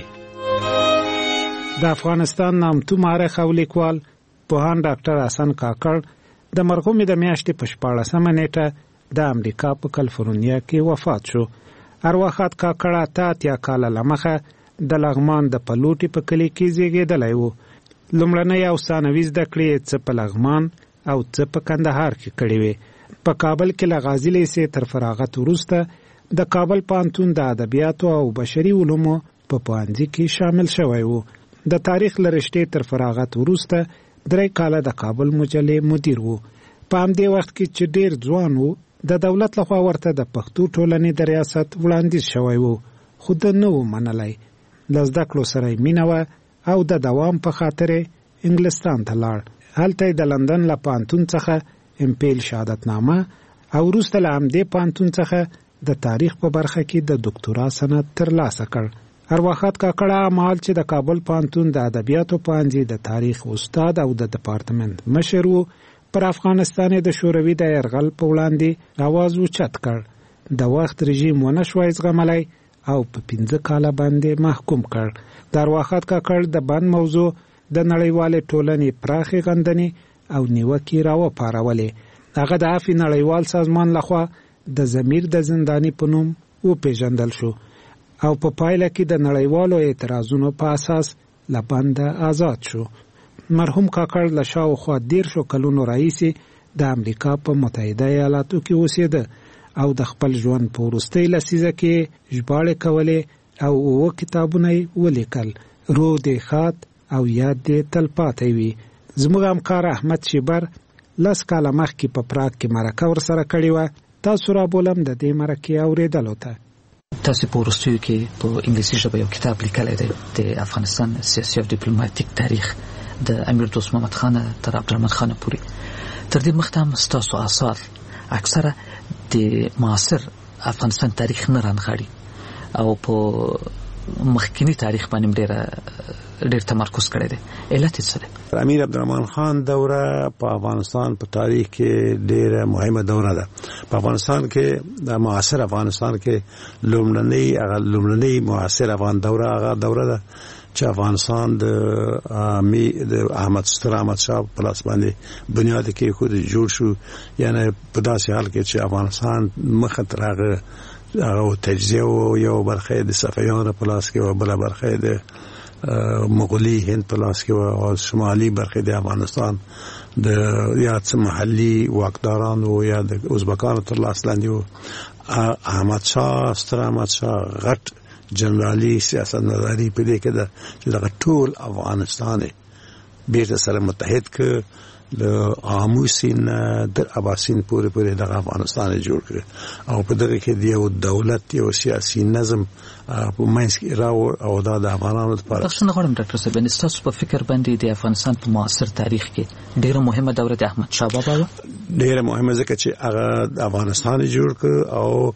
د افغانستان نامتو مورخ او لیکوال پوهاند ډاکټر حسن کاکړ د مرغومې د میاشتې په 14مه نیټه د امریکا په کالیفورنیا کې وفات شو. ارواخات کاکړ 80 کاله لمخه د لغمان د پلوټي په کلی کې زیږېدلی و. لومړنۍ او ثانوي زده کړې څه په لغمان او څه په کندهار کې کړې وې. په کابل کې له غازي لیسې تر فراغت وروسته د کابل پوهنتون د ادبیاتو او بشري علومو په پوهنځي کې شامل شوی و. د تاریخ له رشتې تر فراغت وروسته 3 کاله د کابل مجلې مدیر و. په همدې وخت کې چې ډېر ځوان و د دولت لخوا ورته د پښتو ټولنې د ریاست وړاندیز شوی و، خو د نه و منلی. له زده کړو سره یې مینه وه او د دوام په خاطر انګلستان ته لاړ. هلته یې د لندن له پوهنتون څخه امپیل شهادتنامه او وروسته له همدې پوهنتون څخه د تاریخ په برخه کې د دکتورا سند ترلاسه کړ. ارواخات کاکړ مال چې د کابل پوهنتون د ادبیاتو پوهنځي د تاریخ استاد او د دپارتمنت مشر و، پر افغانستان د شوروي د یرغل په وړاندې آواز اوچت کړ. د وخت رژیم ونه شوی زغملی او په 15 کاله باندې محکوم کړ. د ارواخات کاکړ د بند موضوع د نړیوالې ټولنې پراخې غندنې او نیوکې راوپارولې. هغه د عفوي نړیوال سازمان لخوا د ضمیر د زنداني په نوم وپېژندل شو او په پایله کې د نړیوالو اعتراضونو په اساس له بنده آزاد شو. مرحوم کاکړ له شاوخوا 10 کلونو راهیسې د امریکا په متحده ایالاتو کې اوسېده او د خپل ژوند په وروستۍ لسیزه کې ژباړې کولې او 9 کتابونه یې ولیکل. روح دې ښاد او یاد دې تلپاتې وي. زموږ همکار احمد شیبر 10 کاله مخکې په پراګ کې مرکه ورسره کړې وه. تاسو را بولم د دې مرکې اورېدلو ته. تاسو په وروستیو کې په انګلیسي ژبه یو کتاب لیکلی دی د افغانستان سیاسي او ډیپلوماتیک تاریخ. د امیر دوست محمد خان تر عبدالرحمن خان پورې. تر دې مخته هم ستاسو آثار اکثره د معاصر افغانستان تاریخ نه رانغاړي او په مخکینی تاریخ باندې ډېر تمرکز کړی دی. علت څه دی؟ امیر عبدالرحمن خان دوره په افغانستان په تاریخ کې ډېره مهمه دوره ده. په افغانستان کې د معاصر افغانستان کې لومړنۍ معاصر افغان دوره هغه دوره ده چې افغانستان د احمد شاه په لاس باندې بنیاد کې خود جوړ شو. یعنی په داسې حال کې چې افغانستان مخه تر هغه تجزیه او یو برخه د صفویانو په لاس کې او بل برخه د مغولي هند په لاس کې او شمالي برخه د افغانستان د یا محلي واکدارانو یا د ازبکانو تر لاس لاندې و. احمد شاه غټ جنرالي سیاست مداري په دې کې ده چې دغه ټول افغانستان بیرته سره متحد ک د آموسین در اباسین پورې دغه افغانستان جوړ کړ او په دغه کې یو دولت یو سیاسي نظم په منځ کې راو او دا د افغانانو لپاره. تاسو غواړم ډاکټر صاحب تاسو په فکر باندې د افغانستان په معاصر تاریخ کې ډیره مهمه دوره د احمد شاه بابا و. ډیره مهمه ځکه چې هغه د افغانستان جوړ کړ او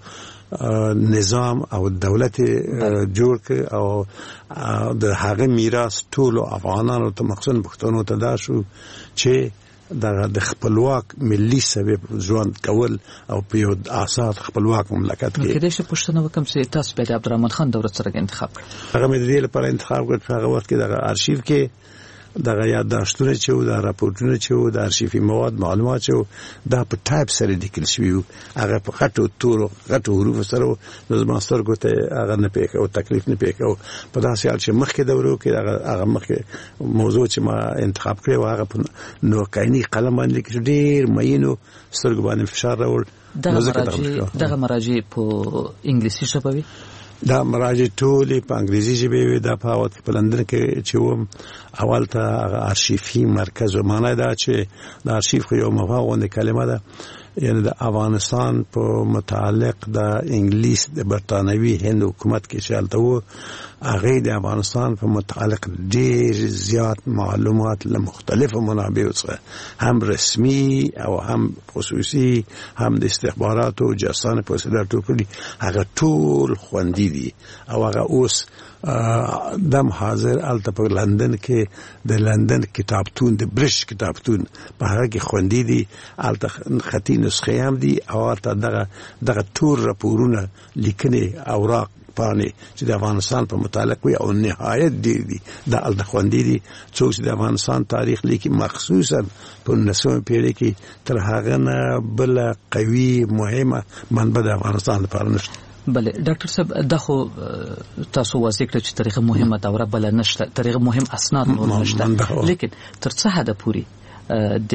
نظام او دولت جوړ کړ او د هغه میراث ټول افغانانو ته مخصوصا پښتنو ته دا شو چې د خپلواک ملي سبب ژوند کول او په یو آزاد خپلواک مملکت کې. کله چې پښتنه وکم چې تاسو به د عبدالرحمن خان دوره سره انتخاب کړ. هغه مې د دې لپاره انتخاب کړ چې هغه وخت کې د ارشیف کې دغه یادداشتونه چې و د راپورټونه چې و د ارشیفي مواد معلومات چې و دا په ټایپ سره لیکل شوي و. هغه په غټو حروفو سره و. نو زما سترګو ته هغه نه پیښه او تکلیف نه پیښه و. په داسې حال چې مخکې دورو کې هغه مخکې موضوع چې ما انتخاب کړی و هغه په نوکایني قلم باندې لیکل ډېر مینو سترګو باندې فشار راوړ. دغه مراجع په انګلیسي ژبه وي؟ دا مراجع ټولې په انګریزي ژبه وي. دا په وخت په لندن کې چې وم اول ته ارشیفي مرکز و. معنی دا چې د ارشیف یو مفهوم کلمه ده یعنی د افغانستان په متعلق د انګلیس د برتانوي هند حکومت کې چلته وو. هغه د افغانستان په متعلق ډېر زیات معلومات له مختلفو منابعو څخه هم رسمي او هم خصوصي هم د استخباراتو او جاسوسانو په وسیله ټولې هغه ټول خوندي دي او هغه اوس دم حاضر الته په لندن کې د لندن کتابتون د برش کتابتون په هغه کې خوندي دي. الته خطي نسخې هم دي او الته دغه ټول راپورونه لیکنې اوراق پانې چې د افغانستان په متعلق وي او نهایت دي د الته خوندي دي. څوک چې د افغانستان تاریخ لیکي مخصوصا په 19 پیړۍ کې تر هغه نه بل قوي مهمه منبع د افغانستان لپاره نشته. بله ډاکټر صاحب دا خو تاسو واضح کړ چې تاریخ مهمه دوره بل نشته، تاریخ مهم اسناد نور نشته، لیکن تر څه حد پورې د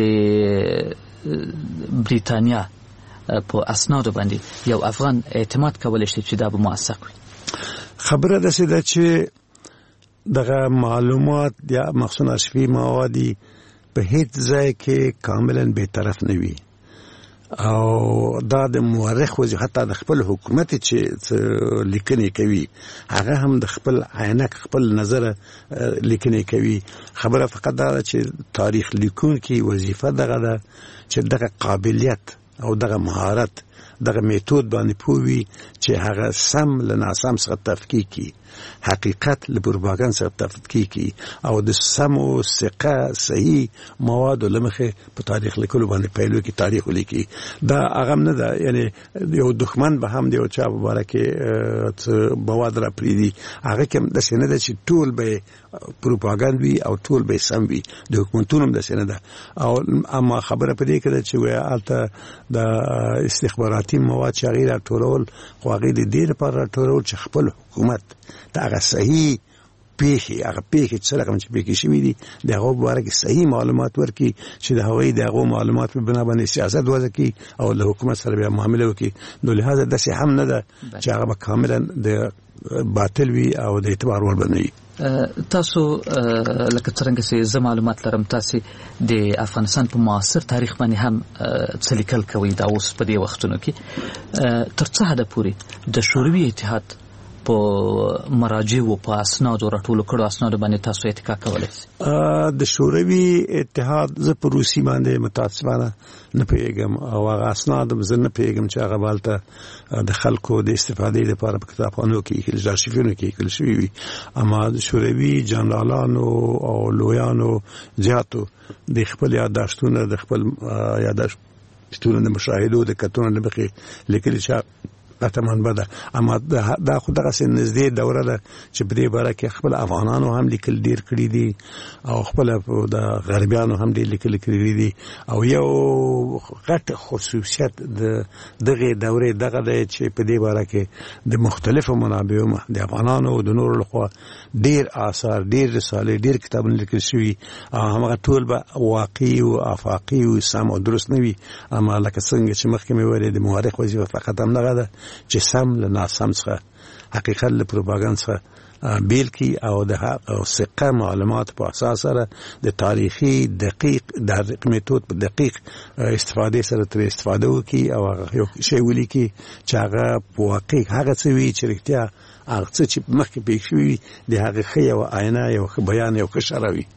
بریتانیا په اسناد باندې یو افغان اعتماد کولای شي چې دا به موثق وي؟ خبره ده چې دغه معلومات یا مخصوص ارشیفي مواد په هیڅ ځای کې کاملا به طرف نه وي او دا د مورخ وجه حتی د خپل حکومت چې لیکنې کوي هغه هم د خپل عینک خپل نظر لیکنې کوي. خبره فقط دا چې تاریخ لیکونکي وظیفه دغه ده چې دغه قابلیت او دغه مهارت دغه میتود باندې پوي چې هغه سم له ناسم څخه تفکیک کی، حقیقت له پروپاګاندا څخه تفکیک کی او د سم او ثقه صحیح مواد لمخه په تاریخ لیکلو باندې پیلو کې تاریخ لیکي. دا هغه نه ده یعنی یو دښمن به هم دی او چا مبارکه مواد را پریدي هغه کوم د سینه ده چې ټول به پروپاګاندا وي او ټول به سم وي، د حکومتونو د سینه ده. او اما خبره پدې کې ده چې وایي د استخباراتي مواد چې غیر ټولول خو هغه د دې لپاره ټولول چې خپل حکومت دا هغه صحیح پیښې چې څنګه چې پیښې شوې دي د هغه باره کې صحیح معلومات ورکړي چې د هغه معلومات په بنا باندې سیاست وضع کړي او له حکومت سره بیا معامله وکړي. نو لهدا داسې هم نه ده چې هغه به کاملا د باطل وي او د اعتبار وړ بنوي. تاسو لکه څنګه چې زه معلومات لرم تاسو د افغانستان په معاصر تاریخ باندې هم څه لیکل کوي دا اوس په دې وختونو کې تر څه حد پورې د شوروي اتحاد په مراجعو په اسنادو راټولو کړو اسنادو باندې تاسو اتکا کولای شئ؟ د شوروي اتحاد زه په روسي باندې متاسفانه نه پیږم او هغه اسناد زه نه پیږم چې هغه بالته د خلکو د استفادې لپاره په کتابخانو کې د ارشیفونو کې کول شوی وي. اما د شوروي جنرالانو او لویانو زیاتو د خپل یادداشتونه د خپل یادداشتونه د مشاهدو د کتونو د بخي لیکل چې اتمن بده. اما دا خو دغه نږدې دوره ده چې په دې باره کې خپل افغانانو هم لیکل ډیر کړي دي او خپل د غربیانو هم ډیر لیکل کړي دي. او یو غټ خصوصیت د دغه دوره دغه ده چې په دې باره کې د مختلفو منابعو د افغانانو او د نورو لخوا ډیر آثار، ډیر رسالې، ډیر کتابونه لیکل شوي. هغه ټول به واقعي او افاقي او سم او درست نه وي. اما لکه څنګه چې مخکې مې ویلې د مورخ وظیفه فقط هم دغه ده چې سم له ناسم څخه، حقیقت له پروپاګاندا څخه بیل کی او د ثقه معلومات په اساس سره د تاریخي دقیق میتود په دقیق استفاده سره تر استفاده وکي او یو شی ولیکي چې هغه په واقع هغه څه وی چې رښتیا هغه څه چې مخکې پېښ شوي د هغه ښه یو آینه، یو بیان، یو ښه شروي.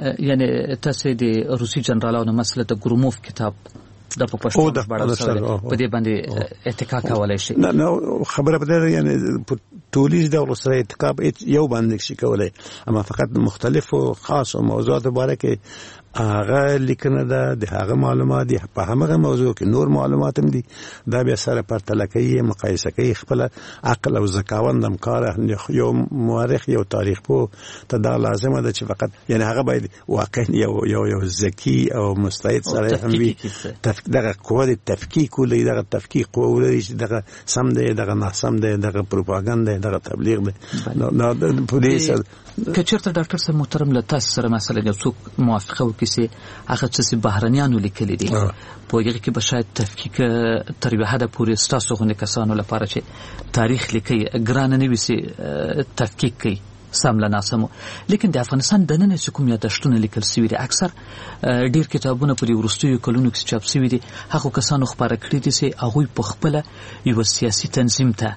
یعنی تاسو د روسي جنرالانو مسله د ګروموف کتاب د په پښتو ژباړل شوی په دې باندې اتکا کولای شي؟ نه خبره پدې یعنی په ټولیز ډول سره اتکا یو باندې شي کولای، اما فقط مختلف او خاص او موضوعات لپاره کې هغه لیکنه ده د هغه معلومات دي په هغه موضوع کې نور معلومات هم دي. دا بیا سره پرتله کوي، مقایسه کوي، خپل عقل او ذکاوند هم کار. یو مورخ یو تاریخ پوه ته دا لازمه ده چې فقط یعنی هغه باید واقعا یو ذکی او مستعد سره هم وي. دغه قوه د تفکیک ولې دغه تفکیک قوه ولې چې دغه سم دی، دغه ناسم دی، دغه پروپاګاندا، دغه تبلیغ دی. نو په دې سره کچرته ډاکټر صاحب محترم له تاسو سره مثلا یو څوک موافقه وکړي چې هغه څه بهرنیانو لیکلي دي په هغه کې به شاید تفکیک تر یو حده پورې ستاسو غونډه کسانو لپاره چې تاریخ لیکي ګران نه وي چې تفکیک کوي سم له ناسمو. لیکن د افغانستان د نن څخه کوم یادښتونه لیکل شوي دي اکثر ډیر کتابونه په وروستیو کلونو کې چاپ شوي دي هغه کسانو خبره کړې دي چې هغه په خپل یو سیاسي تنظیم ته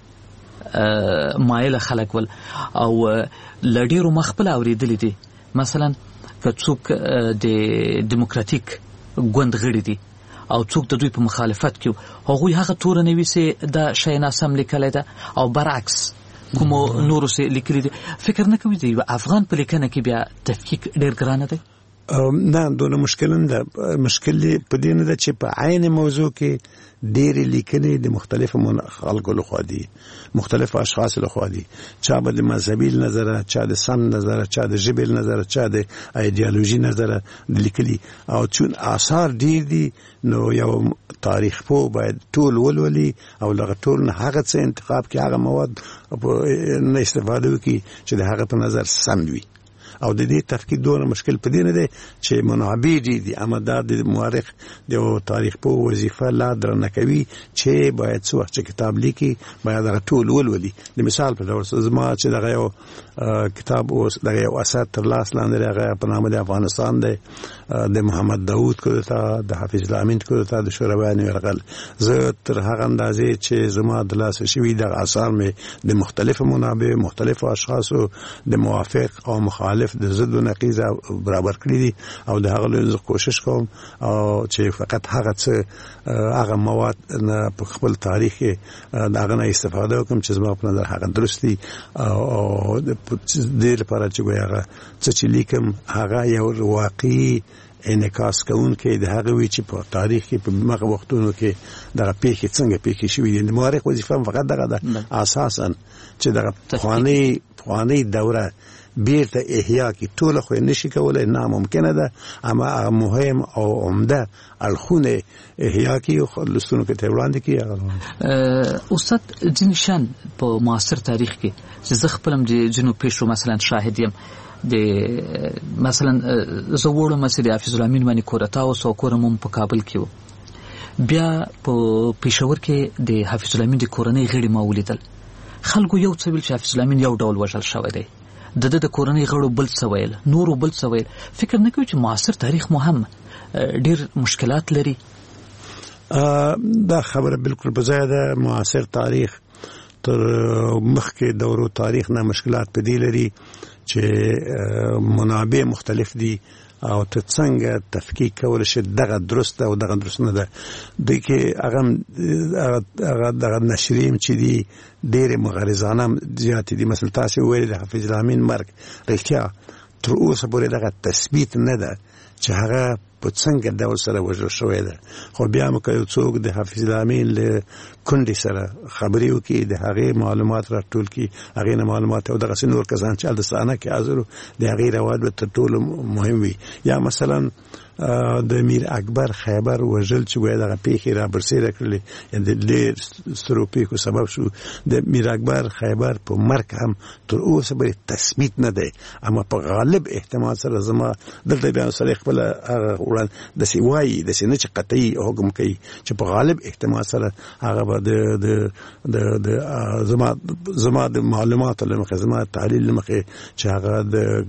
مایل خلک ول او لډیرو مخبل اوریدل دي. مثلا که څوک د دیموکراتیک ګوند غړي دي او څوک د دوی په مخالفت کې هغه تور نه وي چې دا شی ناسم لیکل ده او برعکس کوم نورو سه لیکلي دي. فکر نه کوي چې افغان په لیکنه کې بیا تفکیک ډیر ګرانه دی؟ نه دونه مشکل نه. مشکل په دې نه ده چې په عین موضوع کې ډېر لیکنې د مختلفو خلکو لخوا دي، مختلف اشخاص لخوا دي، چا به د مذهبي نظره، چا د سم نظره، چا د ژبې نظره، چا د ایدئولوژي نظره لیکلي. او چون آثار ډېر دي نو یو تاریخ پوه باید ټول ولولي او لغه ټول نه هغه څه انتخاب کې هغه مواد نه استفاده وکړي چې د هغه په نظر سم وي. او د دې تفکیک دونه مشکل پدې نه دی چې منابع دي، اما دا د مورخ د تاریخ په وظیفه لا درنه کوي چې باید څو وخت کتاب لیکي باید هغه ټول ولولي. د مثال په ډول زما چې دغه یو کتاب اوس دغه یو اثر تر لاس لاندې هغه په نامه د افغانستان دی د محمد داوود کوتا، د حافظ الامین کوتا، د شورویانو یرغل. زه تر هغه اندازې چې زما د لاس شوی د اثار مې د مختلفو منابع، مختلفو اشخاصو د موافق او مخالف د ضد و نقیض برابر کړی دي او د هغه لږ کوشش کوم او چې فقط هغه څه هغه مواد نه په خپل تاریخ کې داغه نه استفاده وکم چې زما په نظر هغه درستی او د دې لپاره چې هغه څه لیکم هغه یو واقعي انعکاس کوونکی د هغه وی چې په تاریخ کې په مغه وختونو کې دغه پیښې څنګه پیښې شوې دي. د مورخ وظیفه فقط دغه ده اساسا چې دغه خواني دوره بیرته احیا کی ټول خو نشي کولای، ناممکنه ده. اما مهم او عمده الخونه احیا کی او لستونو کې ته وړاندې کی. استاد ځین شان په معاصر تاریخ کې چې زه خپلم د جنوب پیښو مثلا شاهد یم د مثلا زوړ مسجد حافظ الامین باندې کورتا او سو کورم په کابل کې بیا په پېښور کې د حافظ الامین د کورنۍ غړي ما ولیدل. خلکو یو څه ویل چې حافظ الامین یو ډول وژل شوی دی، د کورنۍ غړو بل څه ویل، نورو بل څه ویل. فکر نه کوي چې معاصر تاریخ مهم ډیر مشکلات لري؟ دا خبره بالکل په ځای ده. معاصر تاریخ تر مخکې دورو تاریخ نه مشکلات په دې لري چې منابع مختلف دي او ته څنګه تفکیک کول شي دغه درسته او دغه درست نه ده د کې هغه نشریم چې دي ډېر مغرضانه زیات دي. مثلا تاسو ویل د حافظ الامین مرګ رښتیا تر اوسه پورې دغه تثبیت نه ده چې هغه په څنګه ډول سره وژل شوی ده. خو بیا مو که یو څوک د حافظ الامین له کونډې سره خبرې وکړي د هغې معلومات راټول کړي هغې نه معلومات او دغسې نور کسان چې هلته صحنه کې حاضر وو د هغې روایت به تر ټولو مهم وي. یا مثلا د میر اکبر خیبر وژل چې وایي دغه پیښې را برسېره کړلې د ډېر سترو پیښو سبب شو. د میر اکبر خیبر په مرګ هم تر اوسه پورې تثبیت نه دی، اما په غالب احتمال سره زما دلته بیا سړی خپله هغه وړاندې داسې وایي داسې نه چې قطعي حکم کوي چې په غالب احتمال سره هغه به زما د معلوماتو له مخې زما تحلیل له مخې چې هغه د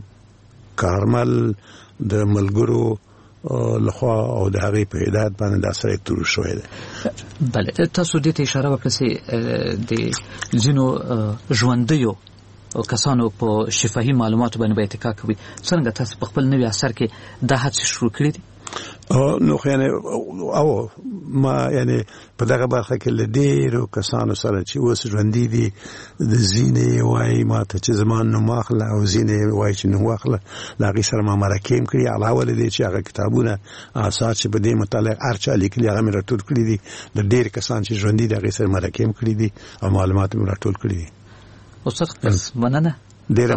کارمل د ملګرو لخوا او د هغې په هدایت باندې دا سړی تور شوی دی. بله، تاسو دې ته اشاره وکړه چې د ځینو ژوندیو کسانو په شفاهي معلوماتو باندې به اتکا کوي. څرنګه تاسو په خپل نوي اثر کې دا هڅې شروع کړې دي؟ نو یعنی او ما یعنی په دغه برخه کې له ډېرو کسانو سره چې اوس ژوندي دي د ځینې وایي ما ته چې زما نوم واخله او ځینې وایي چې نوم واخله له هغې سره ما مرکې هم کړي. علاوه له دې چې هغه کتابونه اثار چې په دې متعلق هر چا لیکلي هغه مې راټول کړي دي. د ډېر کسان چې ژوندي دي هغې سره مرکې هم کړي دي او معلومات مې راټول کړي دي. استاد مننه، ډېره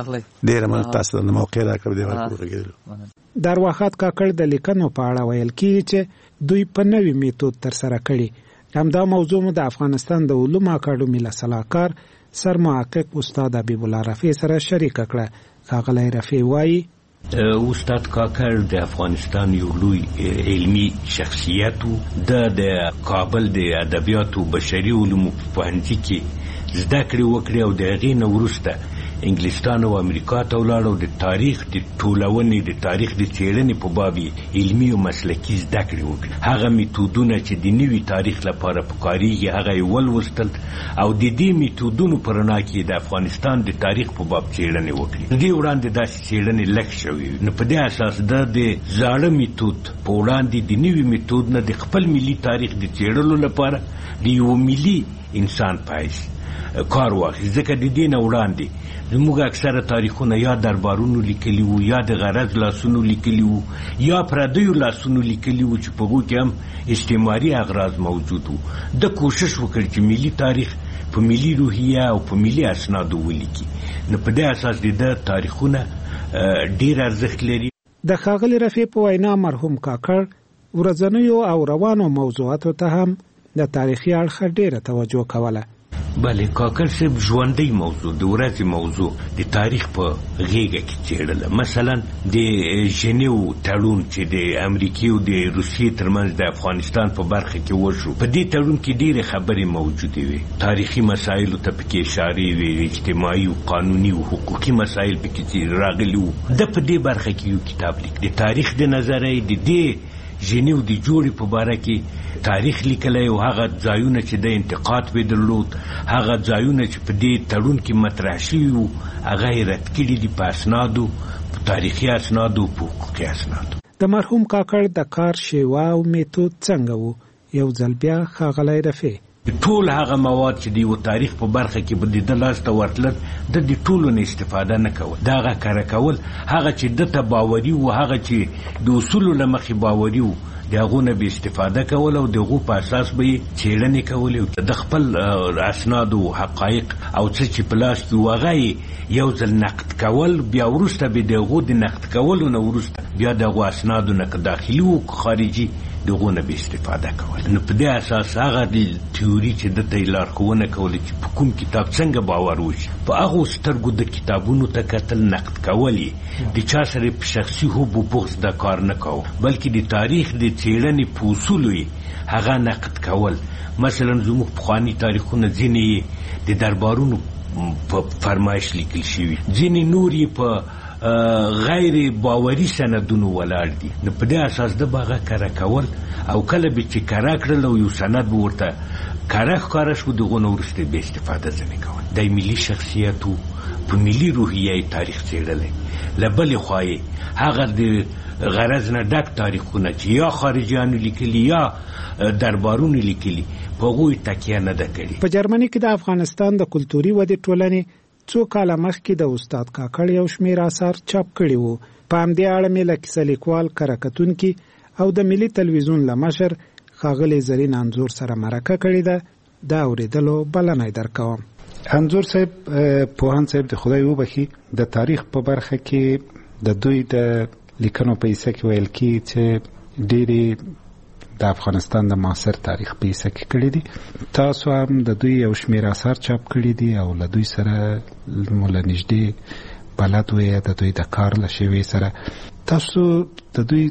مننه تاسو ته د موقع راکړې دې ورکړې. د ارواښاد کاکړ د لیکنو په اړه ویل کېږي چې دوی په نوي میتود ترسره کړي. همدا موضوع مو د افغانستان د علومو اکاډمي له سلاکار سرمحقق استاد حبیب الله رفیع سره شریکه کړه. ښاغلی رفیع وایي استاد کاکړ د افغانستان یو لوی علمي شخصیت و. د کابل د ادبیاتو بشري علومو پوهنځي کې زده کړې وکړې او د هغې نه وروسته انګلستان او امریکا ته ولاړ او د تاریخ د ټولونې د تاریخ د څېړنې په باب علمي او مسلکي زده کړې وکړې. هغه میتودونه چې د نوي تاریخ لپاره پکارېږي هغه یې ولوستل او د دې میتودونو په رڼا کې د افغانستان د تاریخ په باب څېړنې وکړې. د دې وړاندې داسې څېړنې لږ شوې نو په دې اساس د زاړه میتود په وړاندې د نوي میتود نه د خپل ملي تاریخ د څېړلو لپاره د یو ملي انسان په حیث کار واخیست. ځکه د دې نه وړاندې زموږ اکثره تاریخونه یا دربارونو لیکلي وو یا د غرض لاسونو لیکلي وو یا پردیو لاسونو لیکلي وو چې په هغو کې هم استعماري اغراض موجود وو. د کوشش وکړ چې ملي تاریخ په ملي روحیه او په ملي اسنادو ولیکي. نو په دې اساس د تاریخونه ډېر ارزښت لري. د ښاغلي رفیع په وینا مرحوم کاکړ ورځنیو او روانو موضوعاتو ته هم د تاریخي اړخه ډېره توجه کوله. بله، کاکړ صاحب ژوندۍ موضوع د ورځې موضوع د تاریخ په غېږه کې څېړله. مثلا د ژنیو تړون چې د امریکې او د روسیې ترمنځ د افغانستان په برخه کې وشو، په دې تړون کې ډېرې خبرې موجودې وې. تاریخي مسایلو ته پکې اشارې وې، اجتماعي او قانوني او حقوقي مسایل پکې راغلي وو. د په دې برخه کې یو کتاب لیک د تاریخ د نظره د دې ژنیو د جوړې په باره کې تاریخ لیکلی او هغه ځایونه چې د انتقاد پې درلود، هغه ځایونه چې په دې تړون کې مطرح شوي وو هغه یې رد کړي دي په اسنادو، په تاریخي اسنادو، په حقوقي اسنادو. د مرحوم کاکړ د کار شیوه او میتود څنګه وو؟ یو ځل بیا ښاغلی رفیع ټول هغه مواد چې د یو تاریخ په برخه کې به د لاس ته ورتلل د دې ټولو نه استفاده نه کول، د هغه کره کول، هغه چې ده ته باوري وو، هغه چې د اصولو له مخې باوري وو د هغو نه به استفاده کول او د هغو په اساس به یې څېړنې کولې. د خپل اسنادو حقایق او څه چې په لاس کې وو هغه یې یو ځل نقد کول، بیا وروسته به د هغو د نقد کولو نه وروسته بیا د هغو اسنادو نه که داخلي وو که خارجي دغو نه به استفاده کول. نو په دې اساس هغه د تیوري چې دته یې لارښوونه کوله چې په کوم کتاب څنګه باور وشي، په هغو سترګو د کتابونو ته کتل، نقد کول یې د چا سره په شخصي حب و بغض دا کار نه کوو، بلکې د تاریخ د څېړنې په اصولو یې هغه نقد کول. مثلا زموږ پخواني تاریخونه ځینې یې د دربارونو په فرمایش لیکل شوي، ځینې نور یې په غیر باوري سندونو ولاړ دي. نو په دې اساس د باغه کار کول او کله به چې کار کړل او یو سند ورته کار شو دغه نو ورسته به استفاده ځنه کول. د ملي شخصیتو په ملي روحیه تاریخ څېړل لبل خوای هغه د غرض نه ډک تاریخونه چې یا خارجيانو لیکلي یا دربارونو لیکلي په غوي تکیه نه ده کړې. په جرمني کې د افغانستان د کلتوري ودې ټولنې څو کاله مخکې د استاد کاکړ یو شمېر آثار چاپ کړي وو. په همدې اړه مې له کیسه لیکوال کره کتونکي او د ملي تلویزیون له مشر ښاغلي زرین انځور سره مرکه کړې ده. د اورېدلو بلنه درکوم. انځور صاحب، پوهاند صاحب د خدای وبخي، د تاریخ په برخه کې د دوی د لیکنو په حصه کې ویل کی چې ډېری د افغانستان د معاصر تاریخ په حصه کې کړی دي. تاسو هم د دوی یو شمېر آثار چاپ کړي دي او له دوی سره مولا نږدې بلد وې د دوی د کار له شوي سره. تاسو د دوی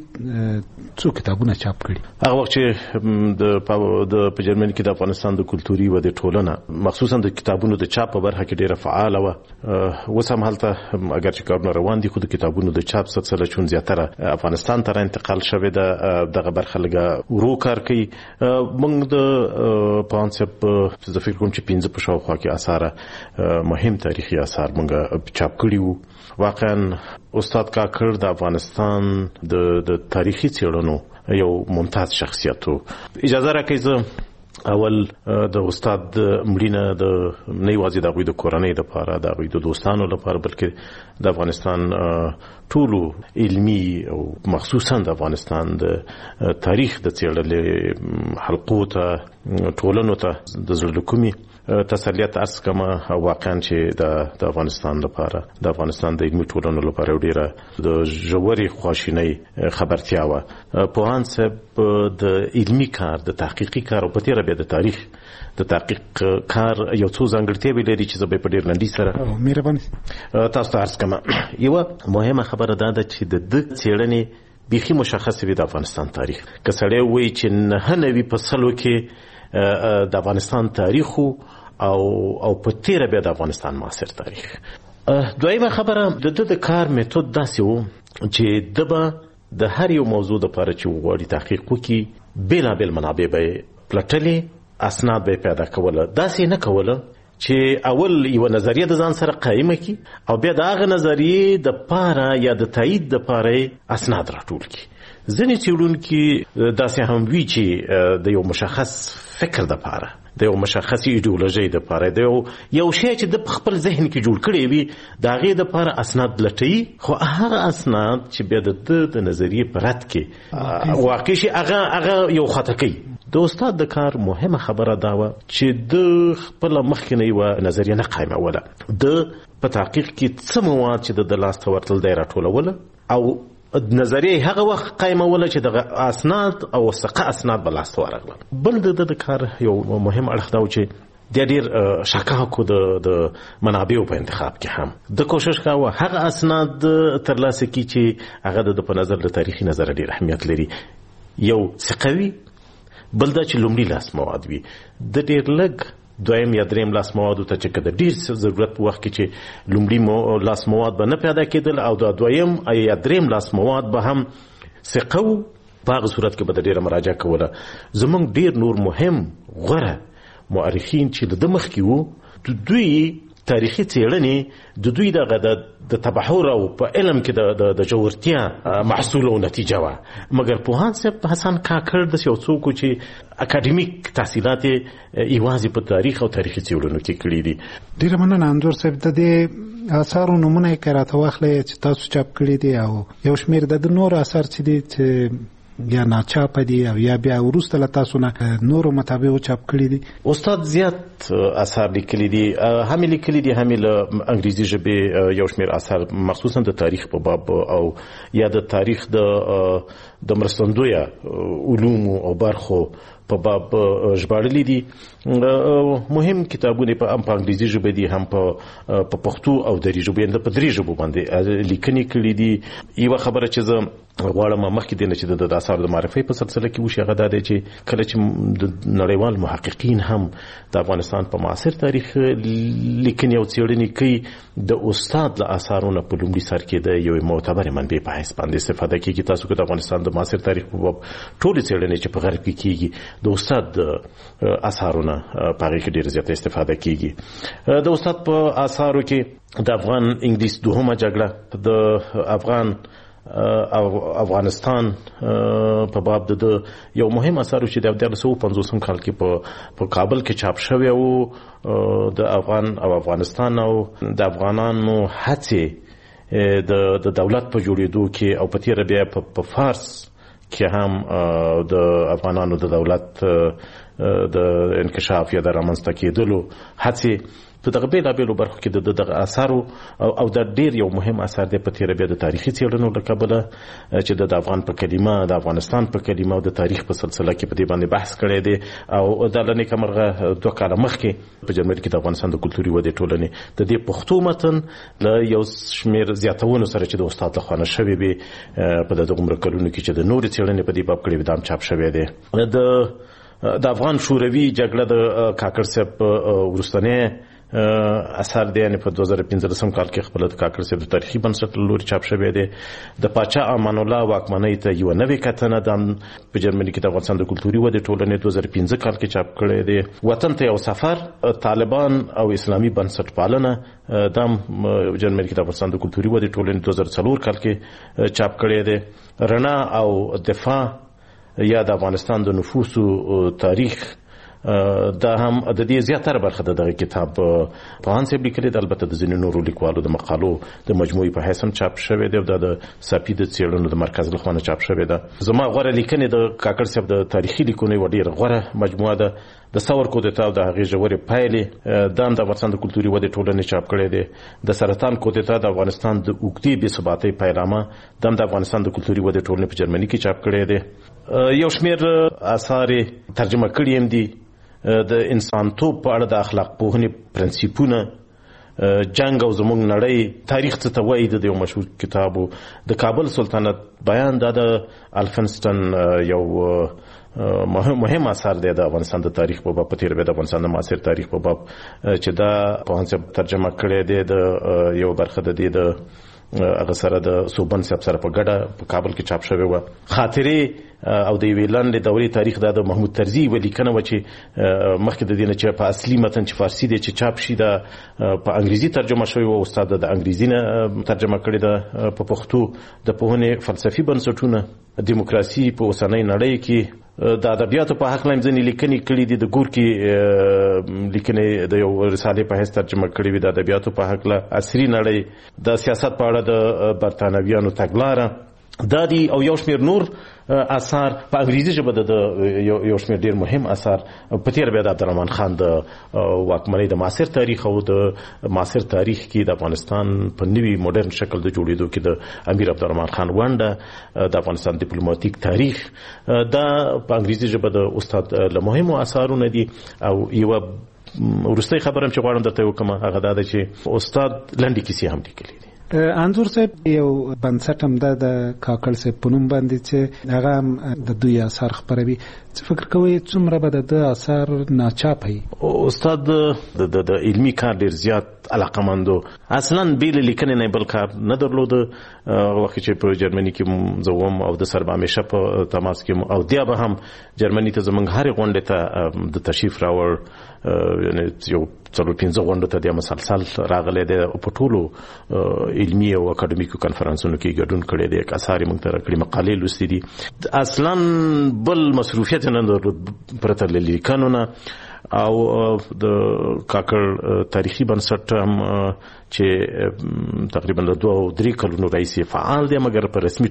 څو کتابونه چاپ کړي؟ هغه وخت چې د په جرمني کې د افغانستان د کلتوري ودې ټولنه مخصوصا د کتابونو د چاپ په برخه کې ډیره فعال و. اوس هم هلته اگر چې کارونه روان دي خو د کتابونو د چاپ سلسله چون زیاتره افغانستان ته انتقال شوه دغه برخه لګه ورو کار کوي. موږ د پانسپ د فکر کوم چې 15 په شاوخوا کې آثار مهم تاریخي آثار موږ چاپ کړي وو. واقعا استاد کاکړ د افغانستان د تاریخي څېړنو یو ممتاز شخصیت و. اجازه راکړئ زه اول د استاد مړینه د نه یوازې د هغوی د کورنۍ لپاره، د هغوی د دوستانو لپاره، بلکې د افغانستان ټولو علمي او مخصوصا د افغانستان د تاریخ د څېړلې حلقو ته ټولنو ته د زړه کومي تسلیت عرض کوم. واقعا چې د افغانستان لپاره، د افغانستان د علمي ټولنو لپاره ډیره د ژورې خواشینۍ خبرتیا و. پوهاند صاحب د علمي کار، د تحقیقي کار او په تیره بیا د تاریخ د تحقیق کار یو څو ځانګړتیاوې لري چې زه به په ډیر لنډۍ سره مهرباني تاسو ته عرض کوم. یوه مهمه خبره دا ده چې د څېړنې بیخي مشخص وي د افغانستان تاریخ. که سړی وایي چې 99% کې د افغانستان تاریخ او په تیره بیا د افغانستان معاصر تاریخ. دویمه خبره د کار میتود داسې و چې د د هر یو موضوع لپاره چې وغواړي تحقیق وکړي بېلابېل منابع به پلټلې، اسناد به پیدا کوله. داسې نه کوله چې اول یو نظریه د ځان سره قایمه کی او بیا د هغه نظریې د پاره یا د تایید د پاره اسناد راټول کی. ځینې څېړونکي داسې هم وی چې د یو مشخص فکر د پاره، د یو مشخص ایډیولوژي د پاره، د یو شی چې د خپل ذهن کې جوړ کړی وي د هغې د پاره اسناد لټوي، خو هغه اسناد چې بیا د نظریې په رد کې واقع شي هغه یو خطا کوي. د استاد د کار مهمه خبره دا وه چې د خپل مخکې یوه نظریه نه قایموله. د په تحقیق کې څه مواد چې د لاس ته ورتل دی راټولوله او نظریه هغه وخت قایموله چې دغه اسناد او ثقه اسناد به لاس ته ورغله. بل د کار یو مهم اړخ دا و چې د ډېر شکاکو د منابعو په انتخاب کې هم د کوشش کاوه هغه اسناد ترلاسه کړي چې هغه د په نظر د تاریخي نظر ډېر اهمیت لري. یو ثقوي، بل دا چې لومړي لاس مواد وي. د ډېر لږ دویم یا دریم لاس موادو ته چې که د ډېر ضرورت په وخت کې چې لومړي لاس مواد به نه پیدا کېدل او د دویم یا دریم لاس مواد به هم ثقه و، په هغه صورت کې به د ډېره مراجعه کوله. زموږ ډېر نور مهم غوره مؤرخین چې د مخکې وو د دوی تاریخي څېړنې د دوی د تبحر او په علم کې د ژورتیا محصول او نتیجه وه. مګر پوهاند صاحب حسن کاکړ داسې یو څوک و چې اکاډمیک تحصیلات یې یوازې په تاریخ او تاریخي څېړنو کې کړي دي. ډېره مننه انځور صاحب. د دې آثارو نومونه یې که راته واخلئ چې تاسو چاپ کړي دي او یو شمېر د نور آثار چې دي چې یا ناچاپه دي او یا بیا وروسته له تاسو نه نورو مطابقو چاپ کړي دي. استاد زیات آثار لیکلي دي، هم لیکلي دي، هم له انګریزي ژبې یو شمېر آثار مخصوصا د تاریخ په باب او یا د تاریخ د مرستندویه علومو او برخو په باب ژباړلي دي. مهم کتابونه په انګلیزي ژبه دي، هم په پښتو او دري ژبه په دري ژبه باندې لیکنې کړې دي. یو خبره چې زه غواړم مخکې دینه چې د آثار د معرفي په سلسله کې وشي هغه دا دی چې کله چې د نړیوال محققین هم د افغانستان په معاصر تاریخ لیکنې او څېړنې کوي، د استاد له آثارونو په لومړي سر کې د یو معتبر منبع په حیث باندې استفاده کیږي. تاسو که د افغانستان د معاصر تاریخ په باب ټولې څېړنې چې په غرب کې کیږي د استاد د آثارونو په هغې کې ډېره زیاته استفاده کیږي. د استاد په آثارو کې د افغان انګلیس دوهمه جګړه، د افغان او افغانستان په باب د یو مهم اثر چې د 1950 کال کې په کابل کې چاپ شوی او د افغان او افغانستان او د افغانانو هڅې د دولت په جوړېدو کې او په تیر بیا په فارس کې هم د افغانانو د دولت د انکشاف یا د رامنځته کېدلو هڅې په دغه بیلابیلو برخو کې دغه اثارو او د ډیر یو مهم اثر دی په تیر بیا د تاریخي څېړنو له کبله چې د افغان په کلمه د افغانستان په کلمه او د تاریخ په سلسله کې په دې باندې بحث کړی دی. او د لنې کمرغه 2 کاله مخکې په جرمني کې د افغانستان د کلتوري ودې ټولنې د دې پښتو متن له یو شمېر زیاتونو سره چې د استاد لخوا شوی وي په دغه عمر کلونو کې چې د نورې څېړنې په دې باب کړې وي دا هم چاپ شوی دی. د افغان شوروي جګړه د کاکړ صاحب وروستنی اثر دی، یعنی په 2015 کال کې خپل د کاکړ صاحب د تاریخي بنسټ له لوري چاپ شوی دی. د پاچا امان الله واکمنۍ ته یو نوې کتنه د په جرمني کې د افغانستان د کلتوري ودې ټولنې 2015 کال کې چاپ کړی دی. وطن ته یو سفر، طالبان او اسلامي بنسټ پالنه د جرمني کې د افغانستان د کلتوري ودې ټولنې 2004 کال کې چاپ کړی دی. رڼا او دفاع یا د افغانستان د نفوسو تاریخ دا هم د دې زیاتره برخه دغه کتاب په هان صاحب لیکلي، البته د ځینې نورو لیکوالو د مقالو د مجموعې په حیث هم چاپ شوی دی او د ساپي د څېړنو د مرکز لخوا نه چاپ شوی ده. زما غوره لیکنې د کاکړ صاحب د تاریخي لیکنې یوه ډېره غوره مجموعه ده. د ثور کودتا او د هغې ژورې پایلې دا هم د افغانستان د کلتوري ودې ټولنې چاپ کړی دی. د سرطان کودتا د افغانستان د اوږدې بې ثباتۍ پیلامه دا هم د افغانستان د کلتوري ودې ټولنې په جرمني کې چاپ کړی دی. یو شمېر اثار ترجمه کړي هم دي. د انسانتوب په اړه د اخلاق پوهنې پرنسیپونه، جنگ او زموږ نړۍ تاریخ څه ته وایي د یو مشهور کتابو. د کابل سلطنت بیان دا د الفنسټن یو مهم اثر دی د افغانستان د تاریخ په باب، په تیر بیا د افغانستان د معاصر تاریخ په باب چې دا په هانسب ترجمه کړی دی. د یو برخه د دې د هغه سره د صوبن صاحب سره په ګډه په کابل کې چاپ شوی و. خاطرې او د یوې لنډې دورې تاریخ دا د محمود طرزي یوه لیکنه وه چې مخکې د دې نه چې په اصلي متن چې فارسي دی چې چاپ شي دا په انګریزي ترجمه شوی و. استاد د انګریزي نه ترجمه کړې ده په پښتو. د پوهنې فلسفي بنسټونه، دیموکراسي په اوسنۍ نړۍ کې، د ادبیاتو په حق لایم ځینې لیکنې کړي دي. د ګورکي لیکنې د یو رسالې په حیث ترجمه کړي وي. د ادبیاتو په حق له عصري نړۍ، د سیاست په اړه د برتانویانو تګلاره دا دي او یو شمېر نور اثار په انګریزي ژبه د یو شمېر ډېر مهم اثار په تېره بیا د عبدالرحمن خان د واکمنۍ د معاصر تاریخ او د معاصر تاریخ کې د افغانستان په نوي موډرن شکل د جوړېدو کې د امیر عبدالرحمن خان ونډه، د افغانستان ډیپلوماتیک تاریخ، دا په انګریزي ژبه د استاد له مهمو اثارو نه دي. او یوه وروستۍ خبره چې غواړم درته وکړم هغه دا ده چې استاد لنډې کیسې هم لیکلي دي. انځور صاحب یو بنسټ هم ده د کاکړ صاحب په نوم باندې چې هغه هم د دوی اثار خپروي. څه فکر کوئ څومره به د ده اثار ناچاپ وي؟ استاد د علمي کار ډېر زیات علاقمند و. اصلا بې له لیکنې نه بل کار نه درلوده. وخت چې په جرمني کې زه وم او د سره به همیشه په تماس کې او بیا به هم جرمني ته زموږ هرې غونډې ته د تشریف راوړ. یعنې یو 4-5 غونډو ته د مسلسل راغلی دی. په ټولو علمي او اکاډمیکو کنفرانسونو کې ګډون کړی دی. اثار یې موږ ته راکړي، مقالې لوستي دي. اصلا بل مصروفیت نه درلود پرته له لیکنو نه. او د کاکړ تاریخي بنسټ هم چې تقریبا له 2-3 کلونو راهیسې فعال دی، مګر په رسمي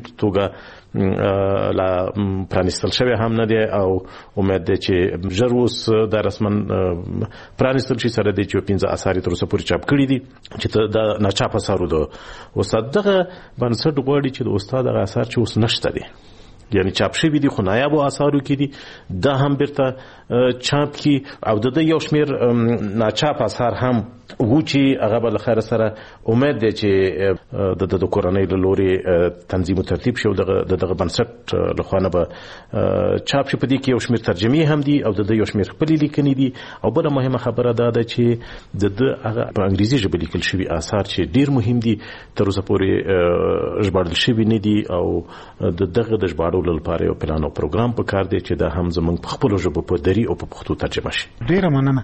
توګه لا پرانیستل شوی هم نه دی. او امید دی چې ژر اوس دا رسما پرانیستل شي. سره دی چې 15 اثار یې تر اوسه پورې چاپ کړي دي چې د ناچاپ اثارو د استاد. دغه بنسټ غواړي چې د استاد هغه اثار چې اوس نشته دي یعنی چاپ شوی دي خو نایابو آثارو کې دي دا هم بیرته چاپ کی او د یو شمیر ناچاپ آثار هم و چې هغه بل خیر سره امید دی چې د کورنۍ له لوري تنظیم او ترتیب شي او دغه بنسټ له خوا نه به چاپ شي. په دې کې یو شمیر ترجمې هم دي او د یو شمیر خپل لیکنې دي او بل مهمه خبره ده چې د هغه په انګریزي ژبه لیکل شوی آثار چې ډیر مهم دي تر اوسه پورې ژباړل شوي نه دي او دغه د ژباړولو لپاره یو پلان او پروګرام پکار دی چې دا هم زموږ په خپلو ژبو په دري او په پښتو ترجمه شي. ډیره مننه.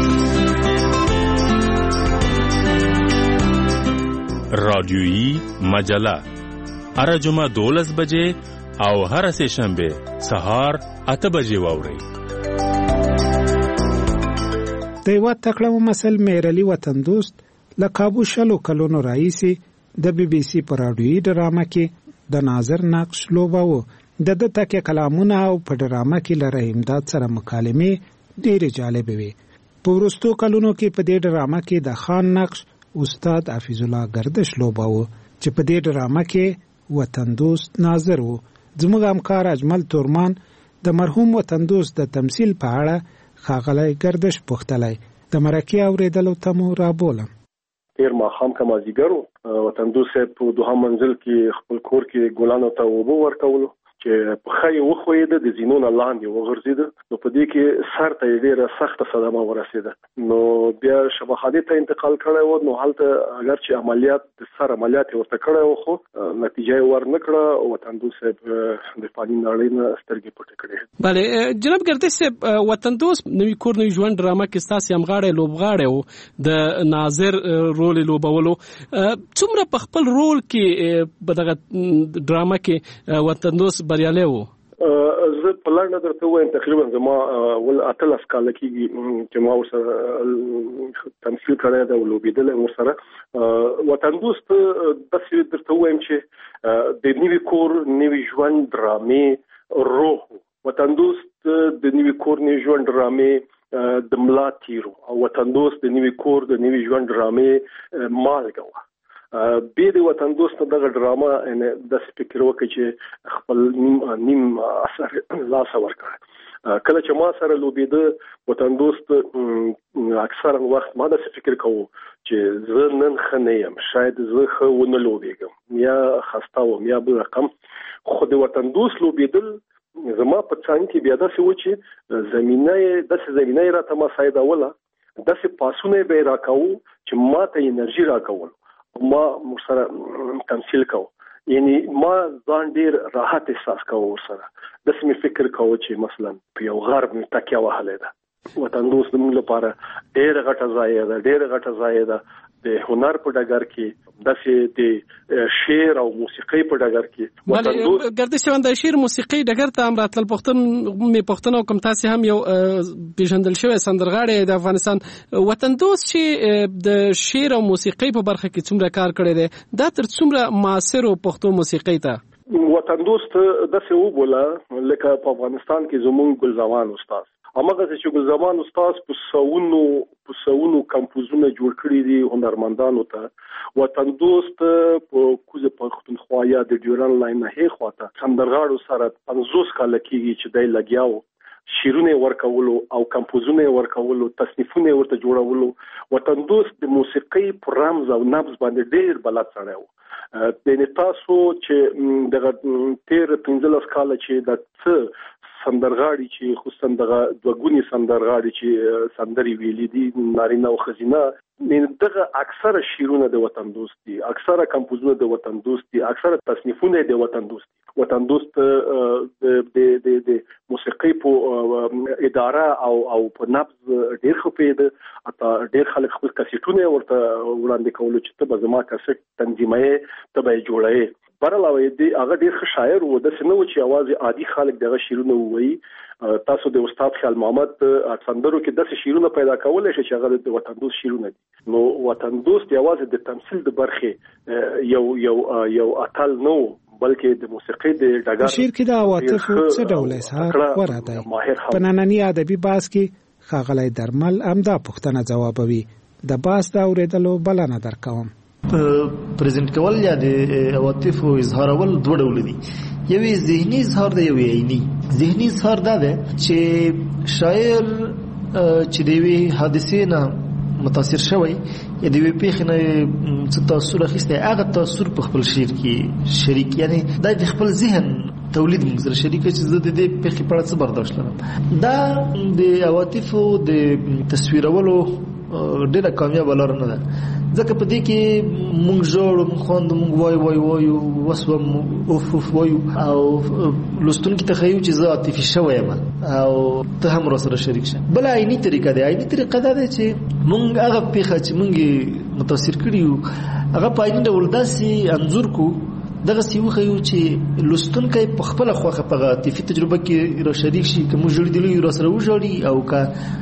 رادیویی مجله هر جمعه 12 بجې او هر سه شنبه سهار 8 بجې واورئ. د یو تکړه مسل مېرلی وطن دوست لکابو شلو کلونو راځي د بي بي سي پر رادیویی ډرامه کې د ناظر نقش لوباو د تکه کلامونه او په ډرامه کې لره امداد سره مکالمې ډېرې جالبې وي. په وروستو کلونو کې په دې ډرامه کې د خان نقش استاد حفیظ الله گردش لوباو چې په دې ډرامه کې وطن دوست ناظر وو. زموږ همکار اجمل تورمان د مرحوم وطن دوست د تمثيل په اړه ښاغلی گردش پوښتلی. د مرکې اورېدلو ته مو رابولم. تیر ماښام که مازدیګر وطن دوست په دوهم منزل کې خپل کور کې ګلانو ته اوبه ورکولو چې پښه یې وښویېده د زینو نه لاندې وغورځېده. نو په دې کې سر ته یې ډېره سخته صدمه ورسېده. نو بیا شفاخانې ته انتقال کړی و. نو هلته اگر چې عملیات د سر عملیات یې ورته کړی و خو نتیجه یې ور نه کړه. وطن دوست صاحب د فاني نړۍ نه سترګې پټې کړې. بله جناب گردش صاحب، وطن دوست نوی کور نوی ژوند ډرامه کې ستاسې همغاړی لوبغاړی و د ناظر رول یې لوبولو. څومره په خپل رول کې په دغه ډرامه کې وطن دوست بریالی و؟ زه په لنډه درته وایم تقریبا زما ول 18 کاله کېږي چې ما ورسره تمثیل کړی دی او لوبېدلی ورسره. وطن دوست داسې درته وایم چې د نوي کور نوي ژوند ډرامې روح. وطن دوست د نوي کور نوي ژوند ډرامې د ملا تیر او وطن دوست د نوي کور د نوي ژوند ډرامې مالګه وه. بیا د وطن دوست دغه ډرامه داسې فکر وکړي چې خپل نیم اثر لاسه ورکړه. کله چې ما سره لوبېده وطن دوست اکثرا وخت ما داسې فکر کوو چې زه نن ښه نه یم، شاید زه ښه ونه لوبېږم یا خسته وم یا بل رقم. خو د وطن دوست لوبېدل زما په څنګ کې بیا داسې و چې زمینه یې راته مساعدوله، داسې پاسونه یې به یې راکوو چې ما ته انرژي راکول، ما سره تمثیل کو. یعنی ما ځان ډیر راحت احساس کوم ورسره. داسې مې فکر کوم چې مثلا په یو غرب مې تکیه وهلې ده. وطن دوست زموږ لپاره ډېره غټه ځای ده د هنر په ډګر کې، داسې د شعر او موسیقۍ په ډګر کې. وطن دوست گردش د شعر موسیقۍ ډګر ته هم راتلل. پښتنو کوم تاسې هم یو پیژندل شوی سندرغاړی د افغانستان. وطن دوست چې د شعر او موسیقۍ په برخه کې څومره کار کړی دی، دا تر څومره معاصر پښتو موسیقۍ ته وطن دوست داسې وبوله لکه په افغانستان کې زموږ ګلزمان استاد. همغه چې ګلزمان استاد په سوونو کمپوزونه جوړ کړي دي هنرمندانو ته. وطن دوست په کوزه پښتونخوا یا د ډیورن لاین نه هي خواته سندرغاړو سره 50 کال کېږي چې دای لګیاو، شیرونه ورکولو او کمپوزونه ورکولو، تصنیفونه ورته جوړولو. وطن دوست د موسیقۍ پر رمز او نبض باندې ډېر بلد سره و. د تاسو چې دغه 13-15 کال چې د څه سندرغاړي چې خصوصا دغه دوګونی سندرغاړي چې سندري ویلي دي نارینه او ښځینه، دغه اکثره شیرونه د وطن دوست دي، اکثره کمپوزونه د وطن دوست دي، اکثره تصنیفونه د وطن دوست دي. وطن دوست د موسیقۍ په اداره او په نبض ډېر خپېده. اته ډېر خلک خپل کاسيټونه ورته وړاندې کولو چې ته به زما کاسيټ تنظیمې ته به جوړې. برلاوي دی هغه ډېر ښه شاعر و. د سينو چې आवाज عادي خلک دغه شیرونه وایي. تاسو د استاد خیال محمد سندرو کې داسې شیرونه پیدا کولای شي چې هغه د وطن دوست شیرونه دي. نو وطن دوست یوازې د تمثيل د برخه یو اتل نو بلکې د موسیقۍ د ډګر شعر کې د عواطف څه ډول اظهار ورته په نننی ادبي بحث کې ښاغلی درمل امدا پوښتنه ځوابوي. د بحث دا اورېدلو بلنه درکوم. پریزنټ کول یا د عواطف او اظهارول دوه ډول دي. یوې ذهني اظهار دی یوې عیني. ذهني اظهار دا دی چې شاعر چې د یوې حادثې نه متاثر شوی یا د یوې پیښې نه څه تاثر اخیستی هغه تاثر په خپل شعر کې شریک، یعنی دا د خپل ذهن تولید موږ سره شریکه چې زه د دې پیښې په اړه څه برداشت لرم. دا د عواطفو د تصویرولو ډېره کامیابه لاره نه ده، ځکه په دې کې موږ ژاړو، موږ خواندو، موږ وایو وسوم اوف وایو او لوستونکي ته ښیو چې زه عاطفي شوی یم او ته هم راسره شریک شه. بله عیني طریقه ده. عیني طریقه دا ده چې موږ هغه پیښه چې موږ متاثر کړي یو هغه په عیني ډول داسې انځور کو، دغسې وښیو چې لوستونکی په خپله خوښه په عاطفي تجربه کې را شریک شي. که موږ ژړېدلي یو راسره وژاړي او که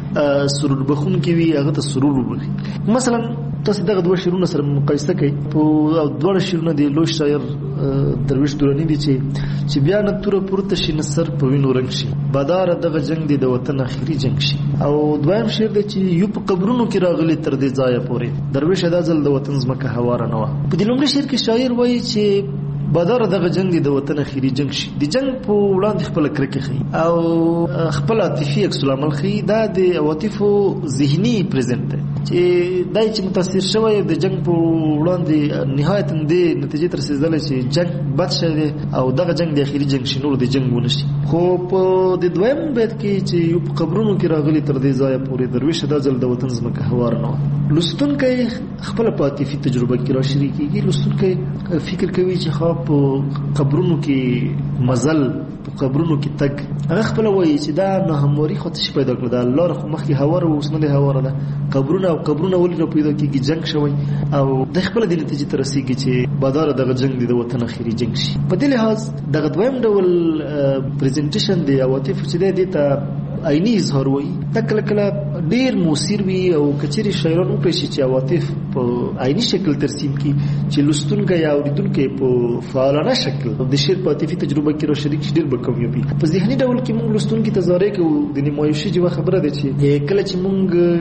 سرور بخونکي وي هغه ته سرور وبخي. مثلا تاسو دغه دوه شعرونه سره مقایسه کوئ، او دواړه شعرونه د لوی شاعر درویش درانی دي چې بیا نه توره پورته شي نه سر په وینو رنګ شي، باداره دغه جنگ دی د وطن آخري جنگ شي. او دویم شعر دی چې یو په قبرونو کې راغلي تر دې ځایه پورې، درویش دا ځل د وطن ځمکه هواره نه وه. په دې لومړي شعر کې شاعر وایي چې باداره دغه جنگ دی د وطن اخري جنگ شي. د جنگ په وړاندې خپل کرکه ښیي او خپل عاطفي عکس العمل ښیي. دا د عواطفو ذهني پریزنټ دی چې دای چې متاثر شوی د جنگ په وړاندې نهایتا د نتیجې ته رسېدلی چې جنگ بد شی دی او دغه جنگ د اخري جنگ شي، نور د جنگ ونه شي. خو په د دویم بیت کې چې یو په قبرونو کې راغلي تر دې ځایه پورې، درویش دا ځل د وطن ځمکه هواره نه وه. لوستونکی خپله په عاطفي تجربه کې را شریکېږي. لوستونکی فکر کوي چې خو په قبرونو کې مزل، په قبرونو کې تګ، هغه خپله وایي چې دا ناهمواري خو څه شي پیدا کړه، دا لاره خو مخکې هواره وه اوس نه دی هواره ده. قبرونه ولې را پیدا کېږي؟ جنګ شوی او د خپله دې نتیجې ته رسېږي چې باداره دغه جنګ دی د وطن اخري جنګ شي. په دې لحاظ دغه دویم ډول پریزنټیشن د عواطفو چې دی دې ته عیني اظهار وایي. دا کله کله ډېر مؤثر وي او که چېرې شاعران وپېژني چې عواطف په عیني شکل ترسیم کړي چې لوستونکی یا اورېدونکی په فعالانه شکل د شعر په عاطفي تجربه کې را شریک شي، ډېر به کامیاب وي. په ذهني ډول کې موږ لوستونکي ته زارۍ کوو. د نیمایشي جوه خبره ده چې کله چې موږ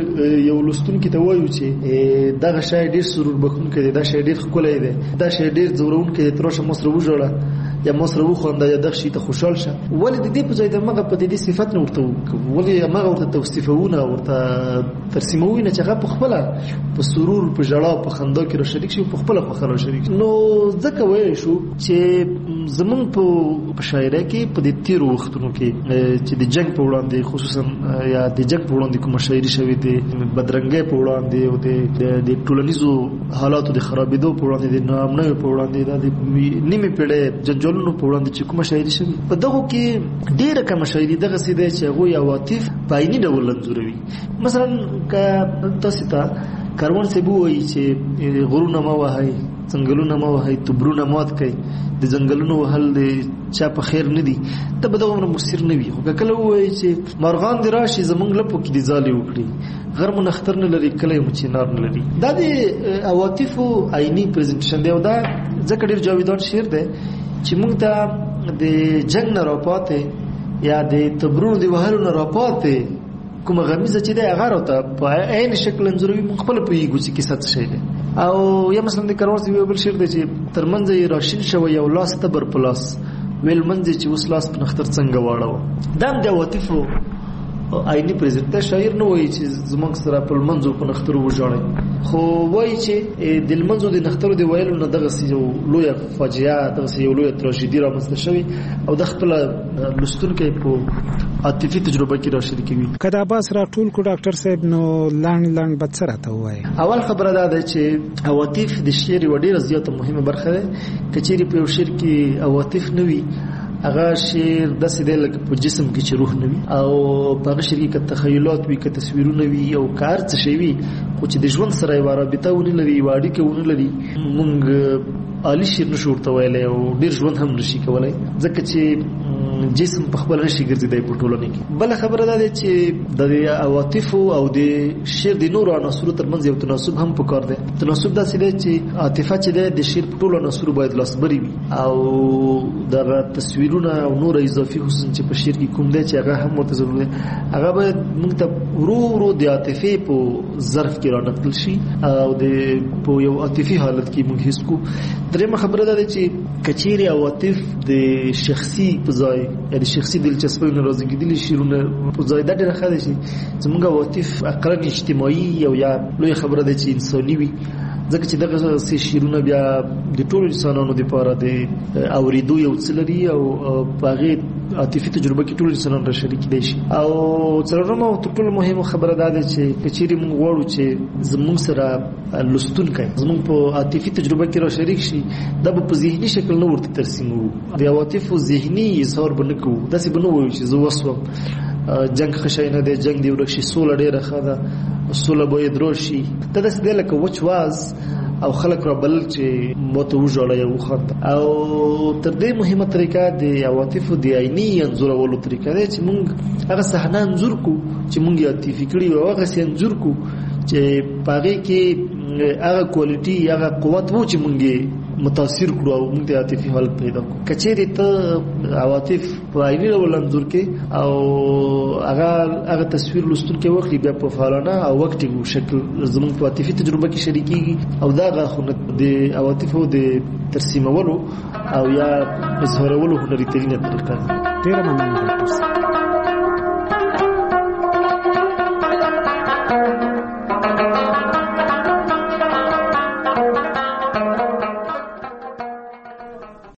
یو لوستونکي ته وایو چې دغه شی ډېر سرور بخونکی دی، دا شی ډېر ښکلی دی، دا شی ډېر ځورونکی دی، ته راشه ما سره وژاړه یا ما سره وخوانده یا دغه شي ته خوشحال شه، ولې د دې په ځای د مغه په دې صفت نه ورته ولې مغه ورته توصیفونه ورته ترسیموي نه چې هغه په خپله په سرور په ژړا په خندا کې را شریک شي، په خپله خوښه را شریک شي. نو ځکه ویلی شو چې زمونږ په شاعرۍ کې په دې تېرو وختونو کې چې د جنګ په وړاندې خصوصا یا د جنګ په وړاندې کومه شاعري شوې د بدرنګۍ په وړاندې او د ټولنیزو حالاتو د خرابېدو په وړاندې د ناامنیو په وړاندې دا د نیمې پېړۍ جنجالونو په وړاندې چې کومه شاعري شوې، په دغو کې ډېره کمه شاعري دغسې دی چې هغوی عواطف په عیني ډول انځوروي. مثلا که تاسې ته کاروان صاحب ووایي چې غرونه مه وهئ، ځنګلونه مه وهئ، توبرونه مات کئ، د ځنګلونو وهل د چا په خیر نه دي، ته به دغومره مؤثر نه وي. خو که کله ووایي چې مارغان دې راشي زموږ لپو کې دې ځالې وکړي، غر مو نختر نه لري، کلی مو چینار نه لري، دا د عواطفو عیني پریزنټیشن دی. او دا ځکه ډېر جاویدان شعر دی چې موږ ته د جنګ نه راپاتې یا د تبرونو د وهلو نه راپاتې کومه غمیزه چې دی هغه راته په عین شکل انځوروي، موږ خپله پوهېږو چې کیسه څه شی دی. او یا مثلا د کاروان صاحب یو بل شعر دی چې تر منځه یې راشین شوی یو لاس تبر په لاس، ویل منځ چې اوس لاس په نختر څنګه واړوه. دا هم د عواطفو عیني پریزنټ. شاعر نه وایي چې زموږ سره په لمنځو په نخترو وژاړئ، خو وایي چې د لمنځو د نخترو د ویلو نه دغسې یو لویه فاجعه، دغسې یو لویه تراژیدي رامنځته شوې او د خپله لوستونکی په عاطفي تجربه کې را شریکوي. که دا بحث راټول کړو ډاکټر صاحب نو لنډ به څه راته ووایي؟ اول خبره دا ده چې عواطف د شعر یوه ډېره زیاته مهمه برخه ده. که چیرې په یو شعر کې عواطف نه وي هغه شعر داسې دی لکه په جسم کې چې روح نه وي، او په هغه شعر کې که تخیلات وي، که تصویرونه وي او که هر څه شی وي، خو چې د ژوند سره یوه رابطه ونه لري، یوه اړیکه ونه لري، مونږ عالي شعر نشو ورته ویلی او ډېر ژوند هم نشي کولی، ځکه چې جسم په خپله نشي ګرځېدی په ټولنه کې. بله خبره دا ده چې د عواطفو او د شعر د نورو عناصرو ترمنځ یو تناسب هم پکار دی. تناسب داسې دی چې عاطفه چې دی د شعر په ټولو عناصرو باید لاسبري وي، او دغه تصویرونه او نور اضافي حسن چې په شعر کې کوم دی چې هغه هم ورته ضروري دی، هغه باید موږ ته ورو ورو د عاطفې په ظرف کې رانقل شي او په یو عاطفي حالت کې موږ حس کړو. درېمه خبره ده چې کچېرې عواطف د شخصي په ځای یا د شخصي دلچسپۍ نه رازېږېدلي شعرونه په ځای دا ډېره ښه ده چې زموږ عواطف اقلا اجتماعي او یا لویه خبره ده چې انساني وي، ځکه چې دغه شعرونه بیا د ټولو انسانانو لپاره د اورېدو یو څه لري او په هغې عاطفي تجربه کې ټول انسانان را شریک کېدای شي. او څلورمه او تر ټولو مهمه خبره دا ده چې که چېرې موږ غواړو چې زموږ سره لوستونکی زموږ په عاطفي تجربه کې را شریک شي، دا به په ذهني شکل نه ورته ترسیموو، د عواطفو ذهني اظهار به نه کوو، داسې به نه وایو چې زه وسوم جنگ ښه شی نه دی، جنگ دې ورک شي، سوله ډېره ښه ده، سوله باید راشي. دا داسې دی لکه وچ واز او خلک را بلل چې ماته وژاړه یا وخانده. او تر دې مهمه طریقه د عواطفو د عیني انځورولو طریقه دی چې موږ هغه صحنه انځور کو چې موږ یې عاطفي کړي او هغه سې انځور کو چې په هغې کې هغه کوالټي هغه قوت و چې موږ متاثر کړو او موږ د عاطفي حالت پیدا کړو. که چېرې ته عواطف په عیني ډول انځور کې او هغه تصویر لوستونکی واخلي، بیا په فعالانه او وقتي شکل زموږ په عاطفي تجربه کې شریکېږي او دا هغه د عواطفو د ترسیمولو او یا اظهارولو هنري ترینه طریقه ده. ډېره مننه ډاکټر صاحب.